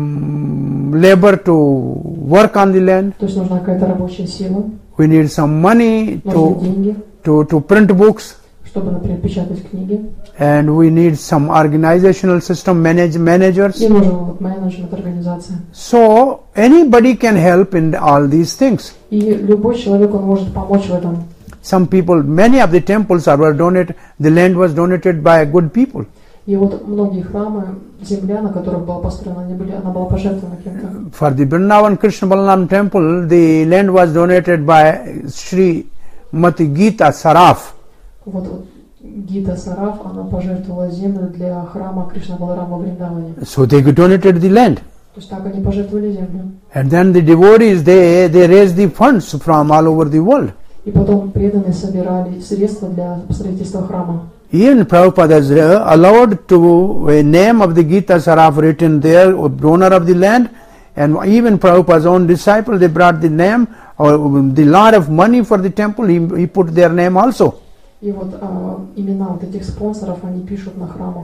some labor to work on the land. То есть нужна какая-то рабочая сила, We need some money нужны деньги, to print books. чтобы, например, печатать книги. And we need some organizational system managers. И нужен вот менеджмент, организация. So anybody can help in all these things. И любой человек, он может помочь в этом. Some people, many of the temples were donated, the land was donated by good people. И вот многие храмы, земля, на которых была построена, она была пожертвована кем-то. For the Vrindavan Krishna Balaram temple, the land was donated by Sri Mati Gita Saraf. Вот Гита Сараф, она пожертвовала землю для храма Кришна Баларама в Вриндаване. So they donated the land. То есть так они пожертвовали землю. And then the devotees, they raised the funds from all over the world. И потом преданные собирали средства для строительства храма. Even Prabhupada has allowed to a name of the Gita Saraf written there, donor of the land, and even Prabhupada's own disciple, they brought the name or the lot of money for the temple, he put their name also. И вот имена вот этих спонсоров они пишут на храмах.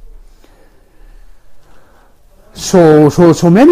So many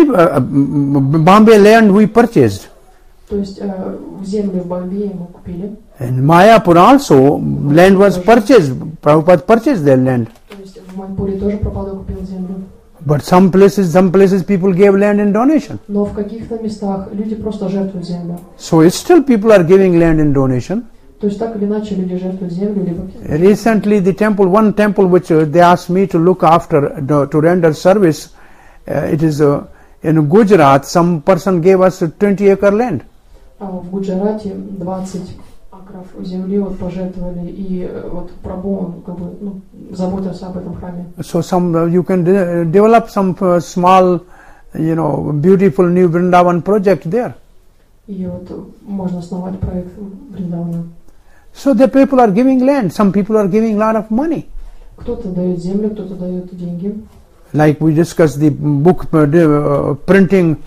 Bombay land we purchased. То есть землю в Бомбее мы купили. And Mayapur also land was purchased. Prabhupada purchased their land. То есть в Майпуре тоже Прабхупада купил землю. But some places people gave land in donation. Но в каких-то местах люди просто жертвуют землю. So still people are giving land in donation. То есть так или иначе люди жертвуют землю либо. Recently one temple which they asked me to look after to render service, it is in Gujarat. Some person gave us 20-acre land. В Гуджарате 20 акров земли вот пожертвовали, и вот Прабху он как бы заботился об этом храме. So you can develop some small, beautiful new Vrindavan project there. И вот можно основать проект Вриндавана. So the people are giving land. Some people are giving a lot of money. Кто-то дает землю, кто-то дает деньги. Like we discussed the book printing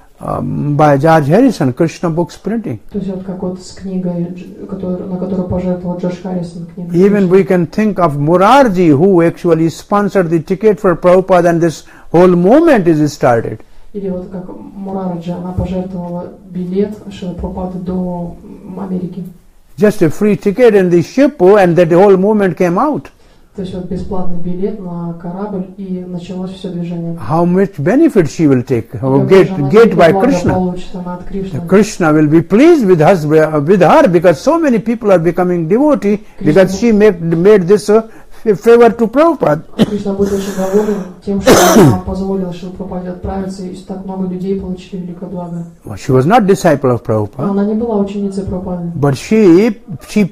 by George Harrison, Krishna Books Printing. То есть вот как вот с книгой, на которую пожертвовал Джордж Харрисон книгу. Even we can think of Murarji, who actually sponsored the ticket for Prabhupada, and this whole movement is started. Или вот как Мурараджа, она пожертвовала билет Шрила Прабхупады до Америки. Just a free ticket in the ship, and that the whole movement came out. То есть вот бесплатный билет на корабль, и началось все движение. How much benefit she will take, get by Krishna. Krishna will be pleased with her because so many people are becoming devotee because she made this favor to Prabhupada. Кришна будет очень доволен тем, что она позволила Шриле Прабхупаде отправиться, и так много людей получили великое благо. She was not disciple of Prabhupada. Она не была ученицей Прабхупады. But she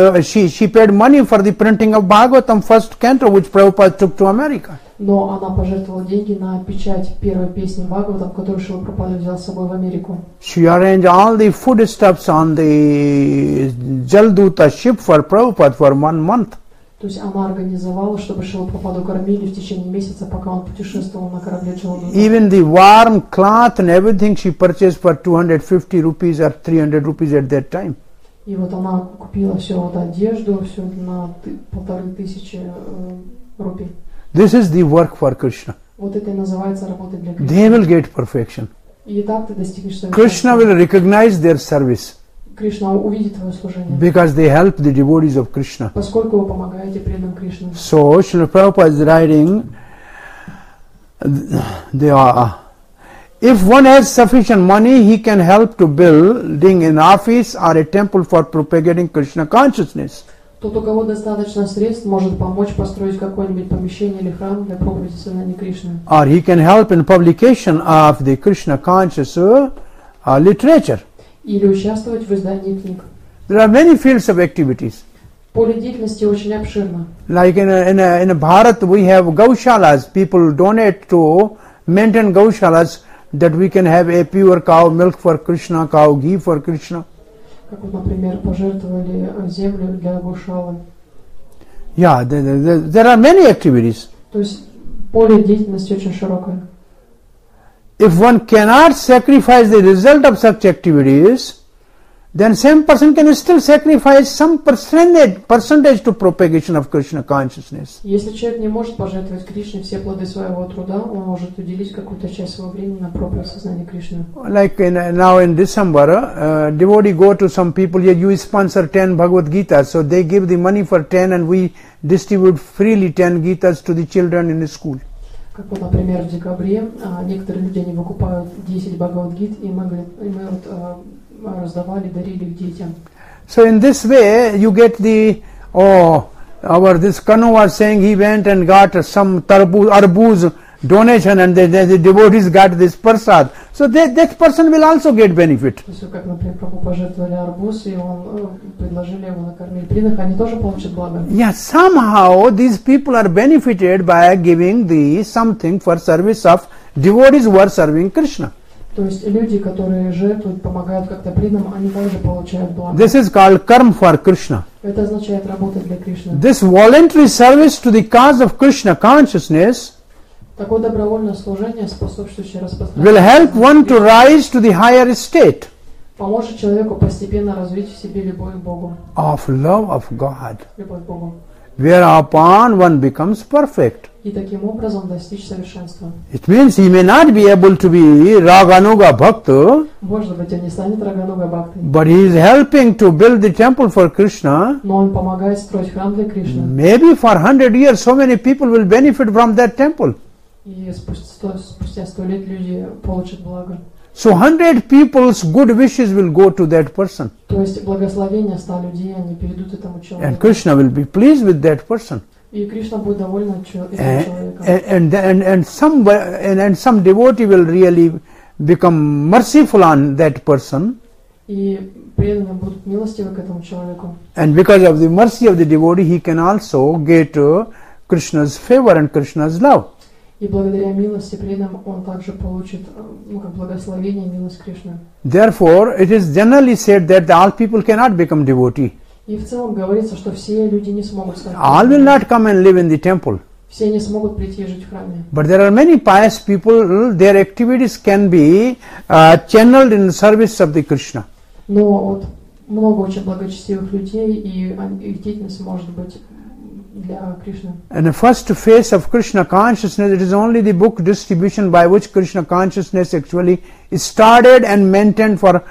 paid money for the printing of Bhagavatam first canto, which Prabhupada took to America. Но она пожертвовала деньги на печать первой песни Бхагаватам, которую Шрила Прабхупада взял с собой в Америку. She arranged all the foodstuffs on the Jalduta ship for Prabhupada for 1 month. То есть она организовала, чтобы Шрилу Прабхупаду кормили в течение месяца, пока он путешествовал на корабле Джалдута. Even the warm cloth and everything she purchased for 250 rupees or 300 rupees at that time. И вот она купила все вот одежду, все на 1500 рупий. This is the work for Krishna. Вот это и называется работа для Кришны. They will get perfection. И так ты достигнешь своего. Krishna will recognize their service. Кришна увидит твое служение. Because they help the devotees of Krishna. Поскольку вы помогаете преданным Кришны. So Srila Prabhupada is writing, if one has sufficient money, he can help to building an office or a temple for propagating Krishna consciousness. Тот, у кого достаточно средств, может помочь построить какое-нибудь помещение или храм для проповеди сознания Кришны. Or he can help in publication of the Krishna conscious literature. Или участвовать в издании книг. There are many fields of activities. Поле деятельности очень обширно. Like in Bharat, we have gaushalas. People donate to maintain gaushalas that we can have a pure cow milk for Krishna, cow ghee for Krishna. Как вот, например, пожертвовали землю для гошалы. Yeah, there are many activities. То есть поле деятельности очень широкое. If one cannot sacrifice the result of such activities, then same person can still sacrifice some percentage to propagation of Krishna consciousness. Если человек не может пожертвовать Кришне все плоды своего труда, он может уделить какую-то часть своего времени на пробное сознание Кришны. Like now in December, devotee go to some people, you sponsor 10 Bhagavad Gita, so they give the money for 10 and we distribute freely 10 Gitas to the children in the school. Как вот, например, в декабре некоторые люди они выкупают 10 Бхагавад-гит, и мы раздавали, дарили их детям. So in this way, you get the, this Kanu was saying he went and got some arbuz donation and the devotees got this prasad. So that person will also get benefit. То есть, как, например, Прабху пожертвовали арбуз, и он предложили его накормить преданных, они тоже получат благо. Yeah, somehow these people are benefited by giving the something for service of devotees who are serving Krishna. То есть люди, которые жертвуют, помогают как-то преданным, они также получают благо. This is called karma for Krishna. Это означает работать для Кришны. This voluntary service to the cause of Krishna consciousness Такое добровольное служение, способствующее will распространению, help one to rise to the higher state поможет человеку постепенно развить в себе любовь к Богу. of love of God, Любовь к Богу. whereupon one becomes perfect. И таким образом достичь совершенства. It means he may not be able to be Raganuga Bhakta, Может быть, он не станет Рагануга Бхактой, but he is helping to build the temple for Krishna. но он помогает строить храм для Кришны. Maybe for 100 years so many people will benefit from that temple. И спустя 100 лет люди получат благо. So 100 people's good wishes will go to that person. То есть благословения 100 людей, они перейдут этому And человеку. Krishna will be pleased with that person. И Кришна будет доволен этим человеком. And some devotee will really become merciful on that person. И преданные будут милостивы к этому человеку. And because of the mercy of the devotee, he can also get Krishna's favor and Krishna's love. И благодаря милости преданным он также получит как благословение и милость Кришны. Therefore, it is generally said that all people cannot become devotee. И в целом говорится, что все люди не смогут стать All will not come and live in the temple. Все не смогут прийти и жить в храме. But there are many pious people, their activities can be channeled in service of the Krishna. Но вот много очень благочестивых людей, и их деятельность может быть для Кришны. And the first phase of Krishna consciousness, it is only the book distribution by which Krishna consciousness actually is started and maintained for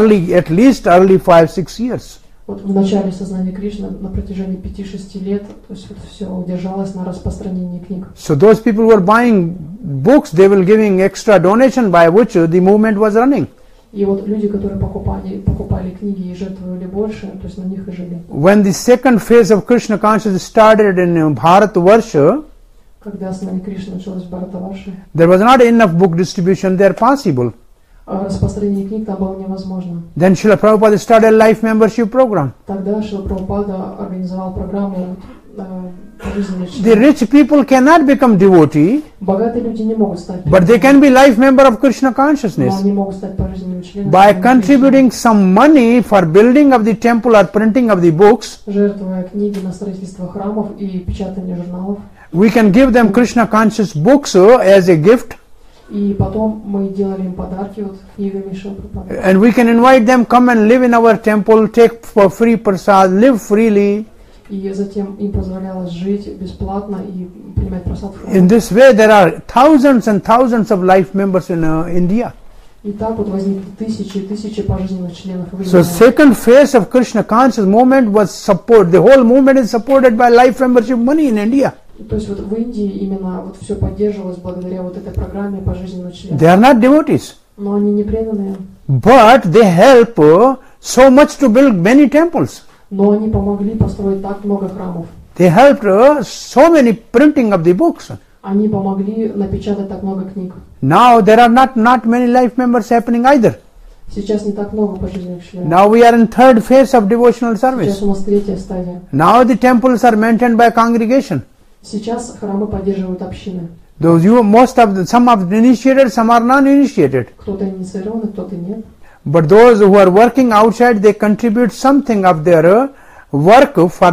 at least early 5-6 years. Вот в начале сознания Кришны на протяжении 5-6 лет, то есть вот все удержалось на распространении книг. So those people who are buying books, they will giving extra donation by which the movement was running. И вот люди, которые покупали книги и жертвовали больше, то есть на них и жили. When the second phase of Krishna consciousness started in Bharatavarsha, Когда сознание Кришны началось в Бхаратаварше, there was not enough book distribution there possible. распространение книг там было невозможно. Then Srila Prabhupada started a life membership program. Тогда Шрила Прабхупада организовал программу пожизненной The члены. rich people cannot become devotee, Богатые люди не могут стать but they can be life member of Krishna но consciousness. они могут стать пожизненными членами. By Кришны. contributing some money for building of the temple or printing of the books, Жертвуя книги на строительство храмов и печатание журналов. we can give them Krishna conscious books as a gift, И потом мы делали им подарки вот книгами Шрила Прабхупады. and we can invite them come and live in our temple, take for free prasad, live freely. И затем им позволялось жить бесплатно и принимать просад в In храме. this way, there are thousands and thousands of life members in India. И так вот возникли тысячи и тысячи пожизненных членов. в So Индии. second phase of Krishna conscious movement was support. The whole movement is supported by life membership money in India. То есть вот в Индии именно вот все поддерживалось благодаря вот этой программе пожизненного члена. They are not devotees, Но они не преданные. but they help so much to build many temples. Но они помогли построить так много храмов. They helped so many printing of the books. Они помогли напечатать так много книг. Now there are not many life members happening either. Сейчас не так много пожизненных членов. Now we are in third phase of devotional Сейчас service. у нас третья стадия. Now the temples are maintained by congregation. Сейчас храмы поддерживают общины. Some of the initiated, some are non-initiated. Кто-то инициирован, кто-то нет. But those who are working outside, they contribute something of their work for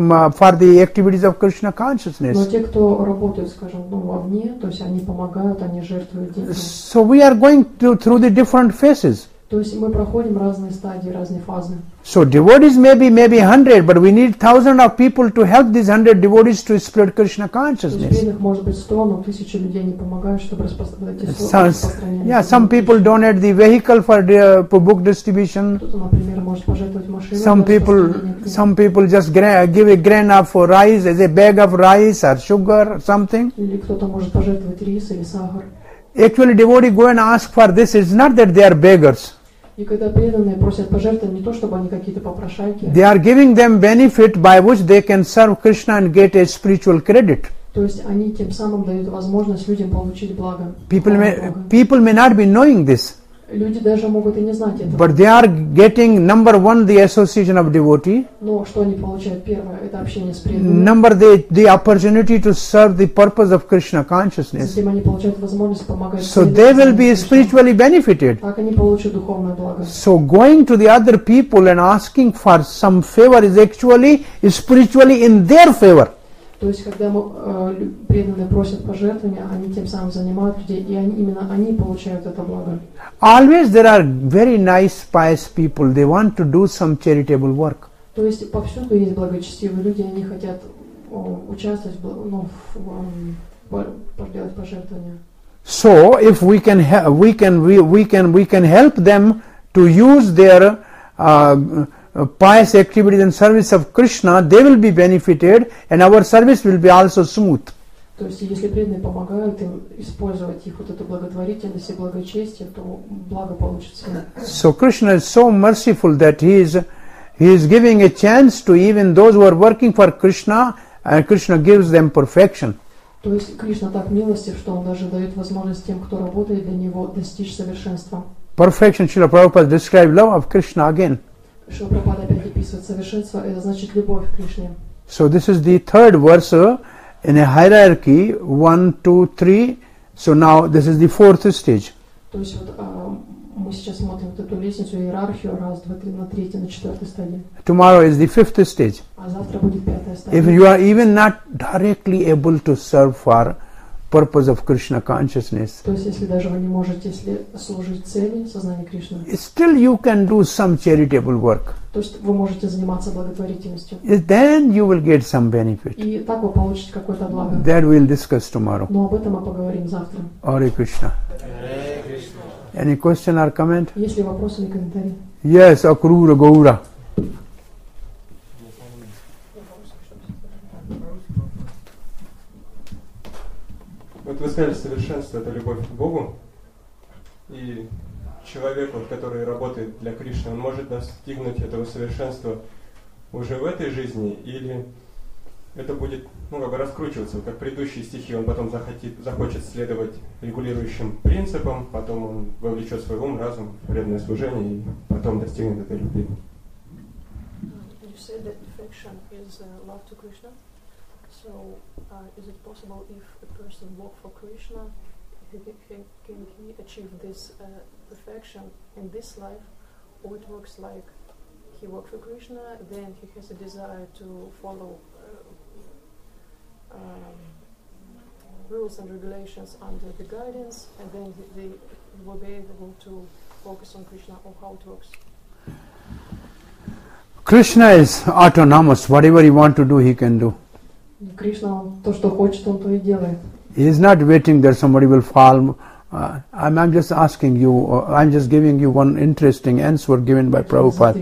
the activities of Krishna Но consciousness. те, кто работают, скажем, вовне, то есть они помогают, они жертвуют деньги. So we are going through the different phases. То есть мы проходим разные стадии, разные фазы. So devotees maybe 100, but we need thousands of people to help these 100 devotees to spread Krishna То есть consciousness. преданных может быть 100, но 1000 людей не помогают, чтобы распространять. Some people donate the vehicle for book distribution. Кто-то, например, может пожертвовать машину. Some people just give a grain of rice as a bag of rice or sugar or something. Или кто-то может пожертвовать рис или сахар. Actually, devotee go and ask for this. It's not that they are beggars. И когда преданные просят пожертвовать, не то чтобы они какие-то попрошайки. They are giving them benefit by which they can serve Krishna and get a spiritual credit. То есть они тем самым дают возможность людям получить благо. People may not be knowing this, Люди даже могут и не знать этого. but they are getting, number one, the association of devotee. Но что они получают? Первое, это общение с преданными. Number, the opportunity to serve the purpose of Krishna consciousness. Затем они получают возможность помогать. So they will be spiritually benefited. Так они получат духовное благо. So going to the other people and asking for some favor is actually spiritually in their favor. То есть, когда преданные просят пожертвования, они тем самым занимают людей, и именно они получают это благо. Always there are very nice, pious people. They want to do some charitable work. То есть повсюду есть благочестивые люди, они хотят участвовать, делать пожертвования. So if we can help them to use their pious activities in service of Krishna, they will be benefited, and our service will be also smooth. То есть, если преданные помогают им использовать их вот эту благотворительность и благочестие, то благо получится. So Krishna is so merciful that he is giving a chance to even those who are working for Krishna, and Krishna gives them perfection. То есть Кришна так милостив, что он даже дает возможность тем, кто работает для него, достичь совершенства. Perfection, Srila Prabhupada described love of Krishna again. Шрила Прабхупада опять описывает совершенство, это значит любовь к Кришне. So this is the third verse in a hierarchy, 1, 2, 3. So now this is the fourth stage. То есть вот мы сейчас смотрим вот эту лестницу, иерархию, 1, 2, 3, на 3, на 4 стадии. Tomorrow is the fifth stage. А завтра будет 5-я стадия. If you are even not directly able to serve for purpose of Krishna consciousness, То есть если даже вы не можете служить цели сознания Кришны, still you can do some charitable work. то есть вы можете заниматься благотворительностью. Then you will get some benefit. И так вы получите какое-то благо. That we'll discuss tomorrow. Но об этом мы поговорим завтра. Hare Krishna. Any question or comment? Есть ли вопросы или комментарии? Yes, Akrura Gaura. Вот вы сказали, совершенство – это любовь к Богу, и человек, вот, который работает для Кришны, он может достигнуть этого совершенства уже в этой жизни, или это будет раскручиваться, как предыдущие стихи, он потом захочет следовать регулирующим принципам, потом он вовлечет свой ум, разум в преданное служение и потом достигнет этой любви. You said that affection is love to Krishna. So, is it possible if a person works for Krishna, can he achieve this perfection in this life, or it works like he works for Krishna, then he has a desire to follow rules and regulations under the guidance, and then he will be able to focus on Krishna, or how it works? Krishna is autonomous. Whatever he wants to do, he can do. Кришна, то, что хочет, он то и делает. He is not waiting that somebody will fall. I'm just asking you, I'm just giving you one interesting answer given by Prabhupada.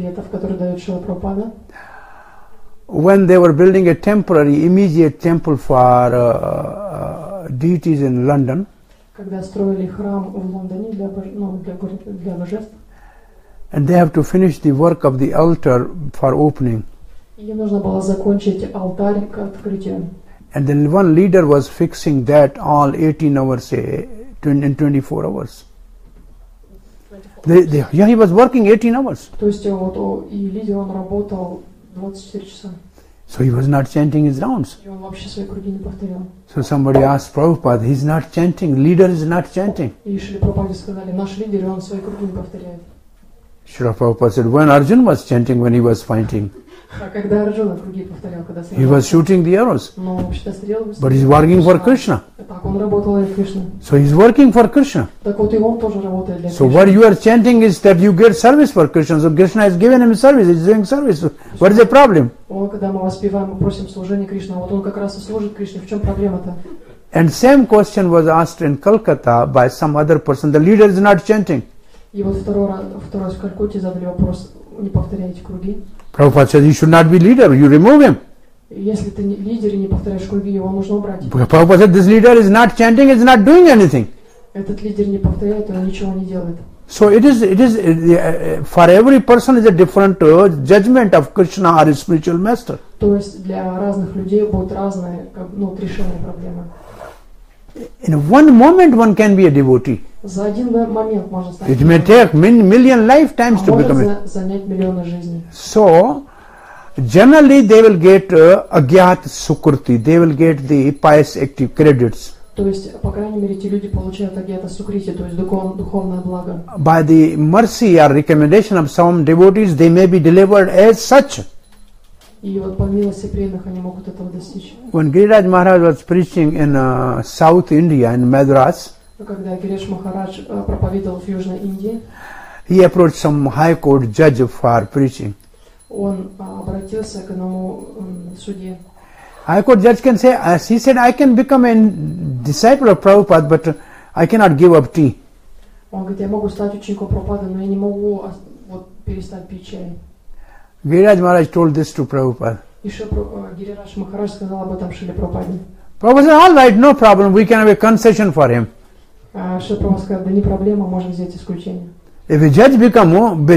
When they were building a temporary, immediate temple for deities in London, когда строили храм в Лондоне для божеств, and they have to finish the work of the altar for opening. Им нужно было закончить алтарь к открытию. And the one leader was fixing that all 18 hours in 24 hours. He was working 18 hours. То есть вот и лидер он работал 24 часа. So he was not chanting his rounds. И он вообще свои круги не повторял. So somebody asked Prabhupada, he's not chanting, leader is not chanting. И Шрила Прабхупаде сказали, наш лидер, он свои круги не повторяет. Srila Prabhupada said, when Arjun was chanting, when he was fighting, А когда Арджуна круги повторял, когда he was shooting the arrows, но вообще-то стрелы but he's working for Krishna. Так он работал для Кришны. So he's working for Krishna. Так вот и он тоже работает для So Кришны. what you are chanting is that you get service for Krishna. So Krishna has given him service. He's doing service. So what is the problem? Когда мы воспеваем, мы просим служения Кришны, вот он как раз и служит Кришне. В чем проблема-то? And same question was asked in Calcutta by some other person. The leader is not chanting. И вот второй раз в Калькутте задали вопрос, не повторяйте круги. Prabhupada says you should not be leader. You remove him. Если ты лидер и не повторяешь круги, его нужно убрать. Prabhupada said this leader is not chanting. Is not doing anything. Этот лидер не повторяет, он ничего не делает. So it is for every person is a different judgment of Krishna or his spiritual master. То есть для разных людей будет разное решение проблемы. In one moment one can be a devotee. За один момент можно стать. It may take million lifetimes to become it. Может занять миллионы жизней. So generally they will get agyat sukriti. They will get the pious active credits. То есть, по крайней мере, эти люди получают агьята сукрити, то есть духовное благо. By the mercy or recommendation of some devotees, they may be delivered as such. И вот по милости преданных они могут этого достичь. When Giriraj Maharaj was preaching in South India, in Madras, Когда Гириш Махарадж проповедовал в Южной Индии, he approached some high court judge for preaching. он обратился к одному судье. High court judge can say, as he said, I can become a disciple of Prabhupada, but I cannot give up tea. Он говорит, я могу стать учеником Прабхупады, но я не могу перестать пить чай. Giriraj Maharaj told this to Prabhupada. И Гирираш Махарадж сказал об этом Шриле Прабхупаде. Prabhupada said, all right, no problem, we can have a concession for him. Шрила Прабхупада сказал, да не проблема, можем взять исключение. If a judge become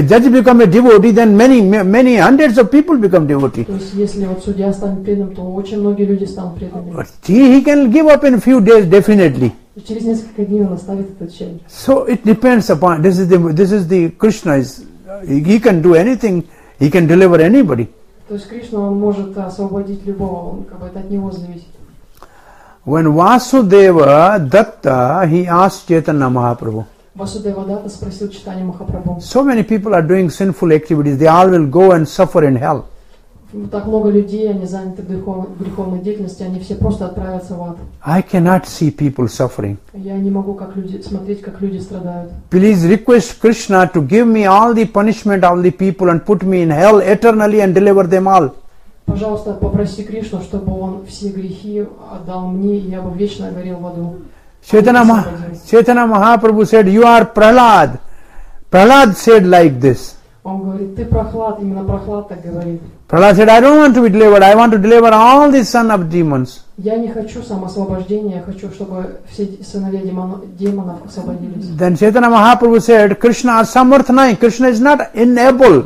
a devotee, then many hundreds of people become devotee. То есть, если вот судья станет преданным, то очень многие люди станут преданными. But he can give up in a few days, definitely. И через несколько дней он оставит этот чай. So it depends upon, this is the Krishna, he can do anything, he can deliver anybody. То есть Кришна, он может освободить любого, он как бы это от него зависит. When Vasudeva Datta, he asked Chaitanya Mahaprabhu, Васудева Датта спросил Чайтанья Махапрабху. so many people are doing sinful activities, they all will go and suffer in hell. Так много людей, они заняты греховной деятельностью, они все просто отправятся в ад. I cannot see people suffering. Я не могу смотреть, как люди страдают. Please request Krishna to give me all the punishment of the people and put me in hell eternally and deliver them all. Pожалуйста, попроси Кришну, чтобы он все грехи отдал мне, и я бы вечно горел в аду. Chaitanya Mahaprabhu said, you are Prahlad. Prahlad said like this. Он говорит, ты Прохлад, именно Прохлад так говорит. Prahlad said, I don't want to be delivered, I want to deliver all the sons of demons. Я не хочу самоосвобождения, я хочу, чтобы все сыновья демонов освободились. Then Chaitanya Mahaprabhu said, Krishna Samarthanai, Krishna is not unable.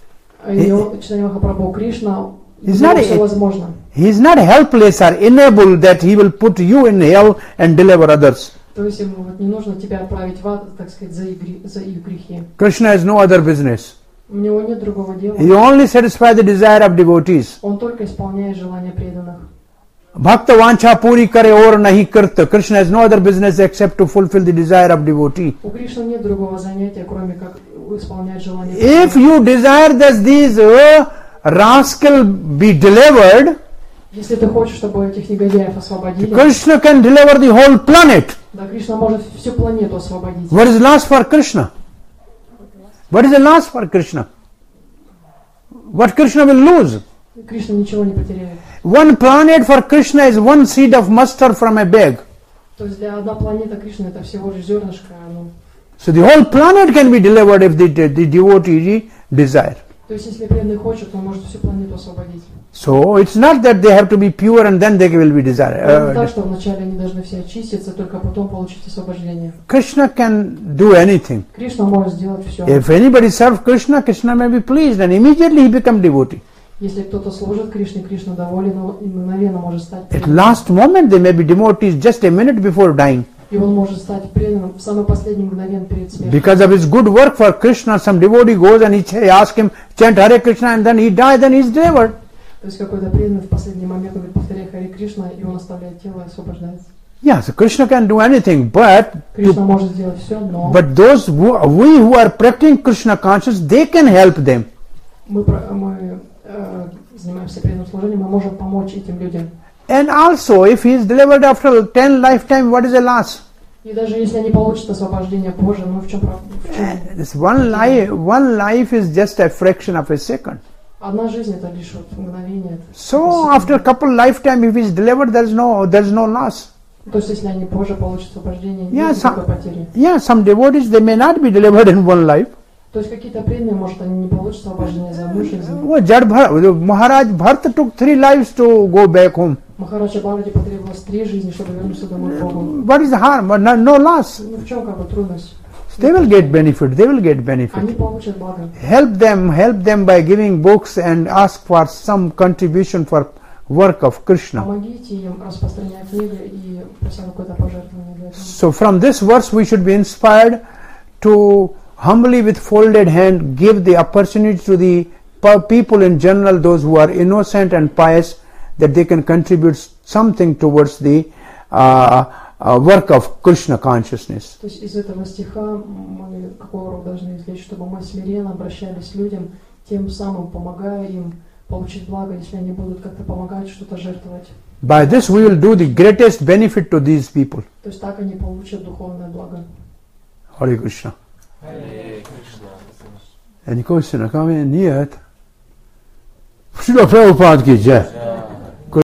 И Чайтанья Махапрабху, Кришна, все возможно. He is not helpless or unable that he will put you in hell and deliver others. То есть ему не нужно тебя отправить в ад, так сказать, за их грехи. Krishna has no other business. У него нет другого дела. He only satisfies the desire of devotees. Он только исполняет желания преданных. Bhakta vancha puri kare aur nahi karta. Krishna has no other business except to fulfill the desire of devotee. У Кришны нет другого занятия, кроме как исполнять желания If преданных. you desire that these rascal be delivered, Если ты хочешь, чтобы этих негодяев освободили, Krishna can deliver the whole planet. да, Кришна может всю планету освободить. What is lost for Krishna? What is the loss for Krishna? What Krishna will lose? Кришна ничего не потеряет. One planet for Krishna is one seed of mustard from a bag. То есть для одной планеты Кришны это всего лишь зернышко. So the whole planet can be delivered if the devotee desire. То есть если преданный хочет, он может всю планету освободить. So it's not that they have to be pure and then they will be Не desired. так, что вначале они должны все очиститься, только потом получить освобождение. Krishna can do anything. Кришна может сделать все. If anybody serves Krishna, Krishna may be pleased and immediately he become devotee. Если кто-то служит Кришне, Кришна доволен, он мгновенно может стать At преданным. last moment they may be devotees just a minute before dying. И он может стать преданным в самый последний мгновение перед смертью. Because of his good work for Krishna, some devotee goes and he asks him, chant Hare Krishna, and then he dies, then he is delivered. То есть какой-то преданный в последний момент говорит, повторяй Харе Кришна, и он оставляет тело и освобождается. Yeah, so Krishna can do anything, but Кришна может сделать все, но those we who are practicing Krishna conscious, they can help them. мы занимаемся преданным служением, мы можем помочь этим людям. And also, if he is delivered after 10 lifetime, what is the loss? И даже если они получат освобождение позже, ну в чем правда? This one life is just a fraction of a second. Одна жизнь это лишь вот мгновение. So after a couple lifetime, if he is delivered, there is no loss. То есть если они позже получат освобождение, Yeah, нет никакой потери. Yeah, some devotees, they may not be delivered in one life. То есть какие-то преданные, может, они не получат освобождение за одну жизнь. Maharaj Bharata took 3 lives to go back home. Махараджа Бхарати потребовалось 3 жизни, чтобы вернуться домой к Богу. What is the harm? No loss. Ну в чем как бы трудность? They will get benefit. They will get benefit. Они получат благо. Help them by giving books and ask for some contribution for work of Krishna. Помогите им распространять книги и прося какое-то пожертвование для этого. So from this verse we should be inspired to humbly with folded hand give the opportunity to the people in general, those who are innocent and pious, that they can contribute something towards the work of Krishna consciousness. То есть из этого стиха мы какой урок должны извлечь, чтобы мы смиренно обращались к людям, тем самым помогая им получить благо, если они будут как-то помогать, что-то жертвовать. By this we will do the greatest benefit to these people. То есть так они получат духовное благо. Hare Krishna. Hare Krishna. Any question or comment? Yet. Srila Prabhupada ki jai.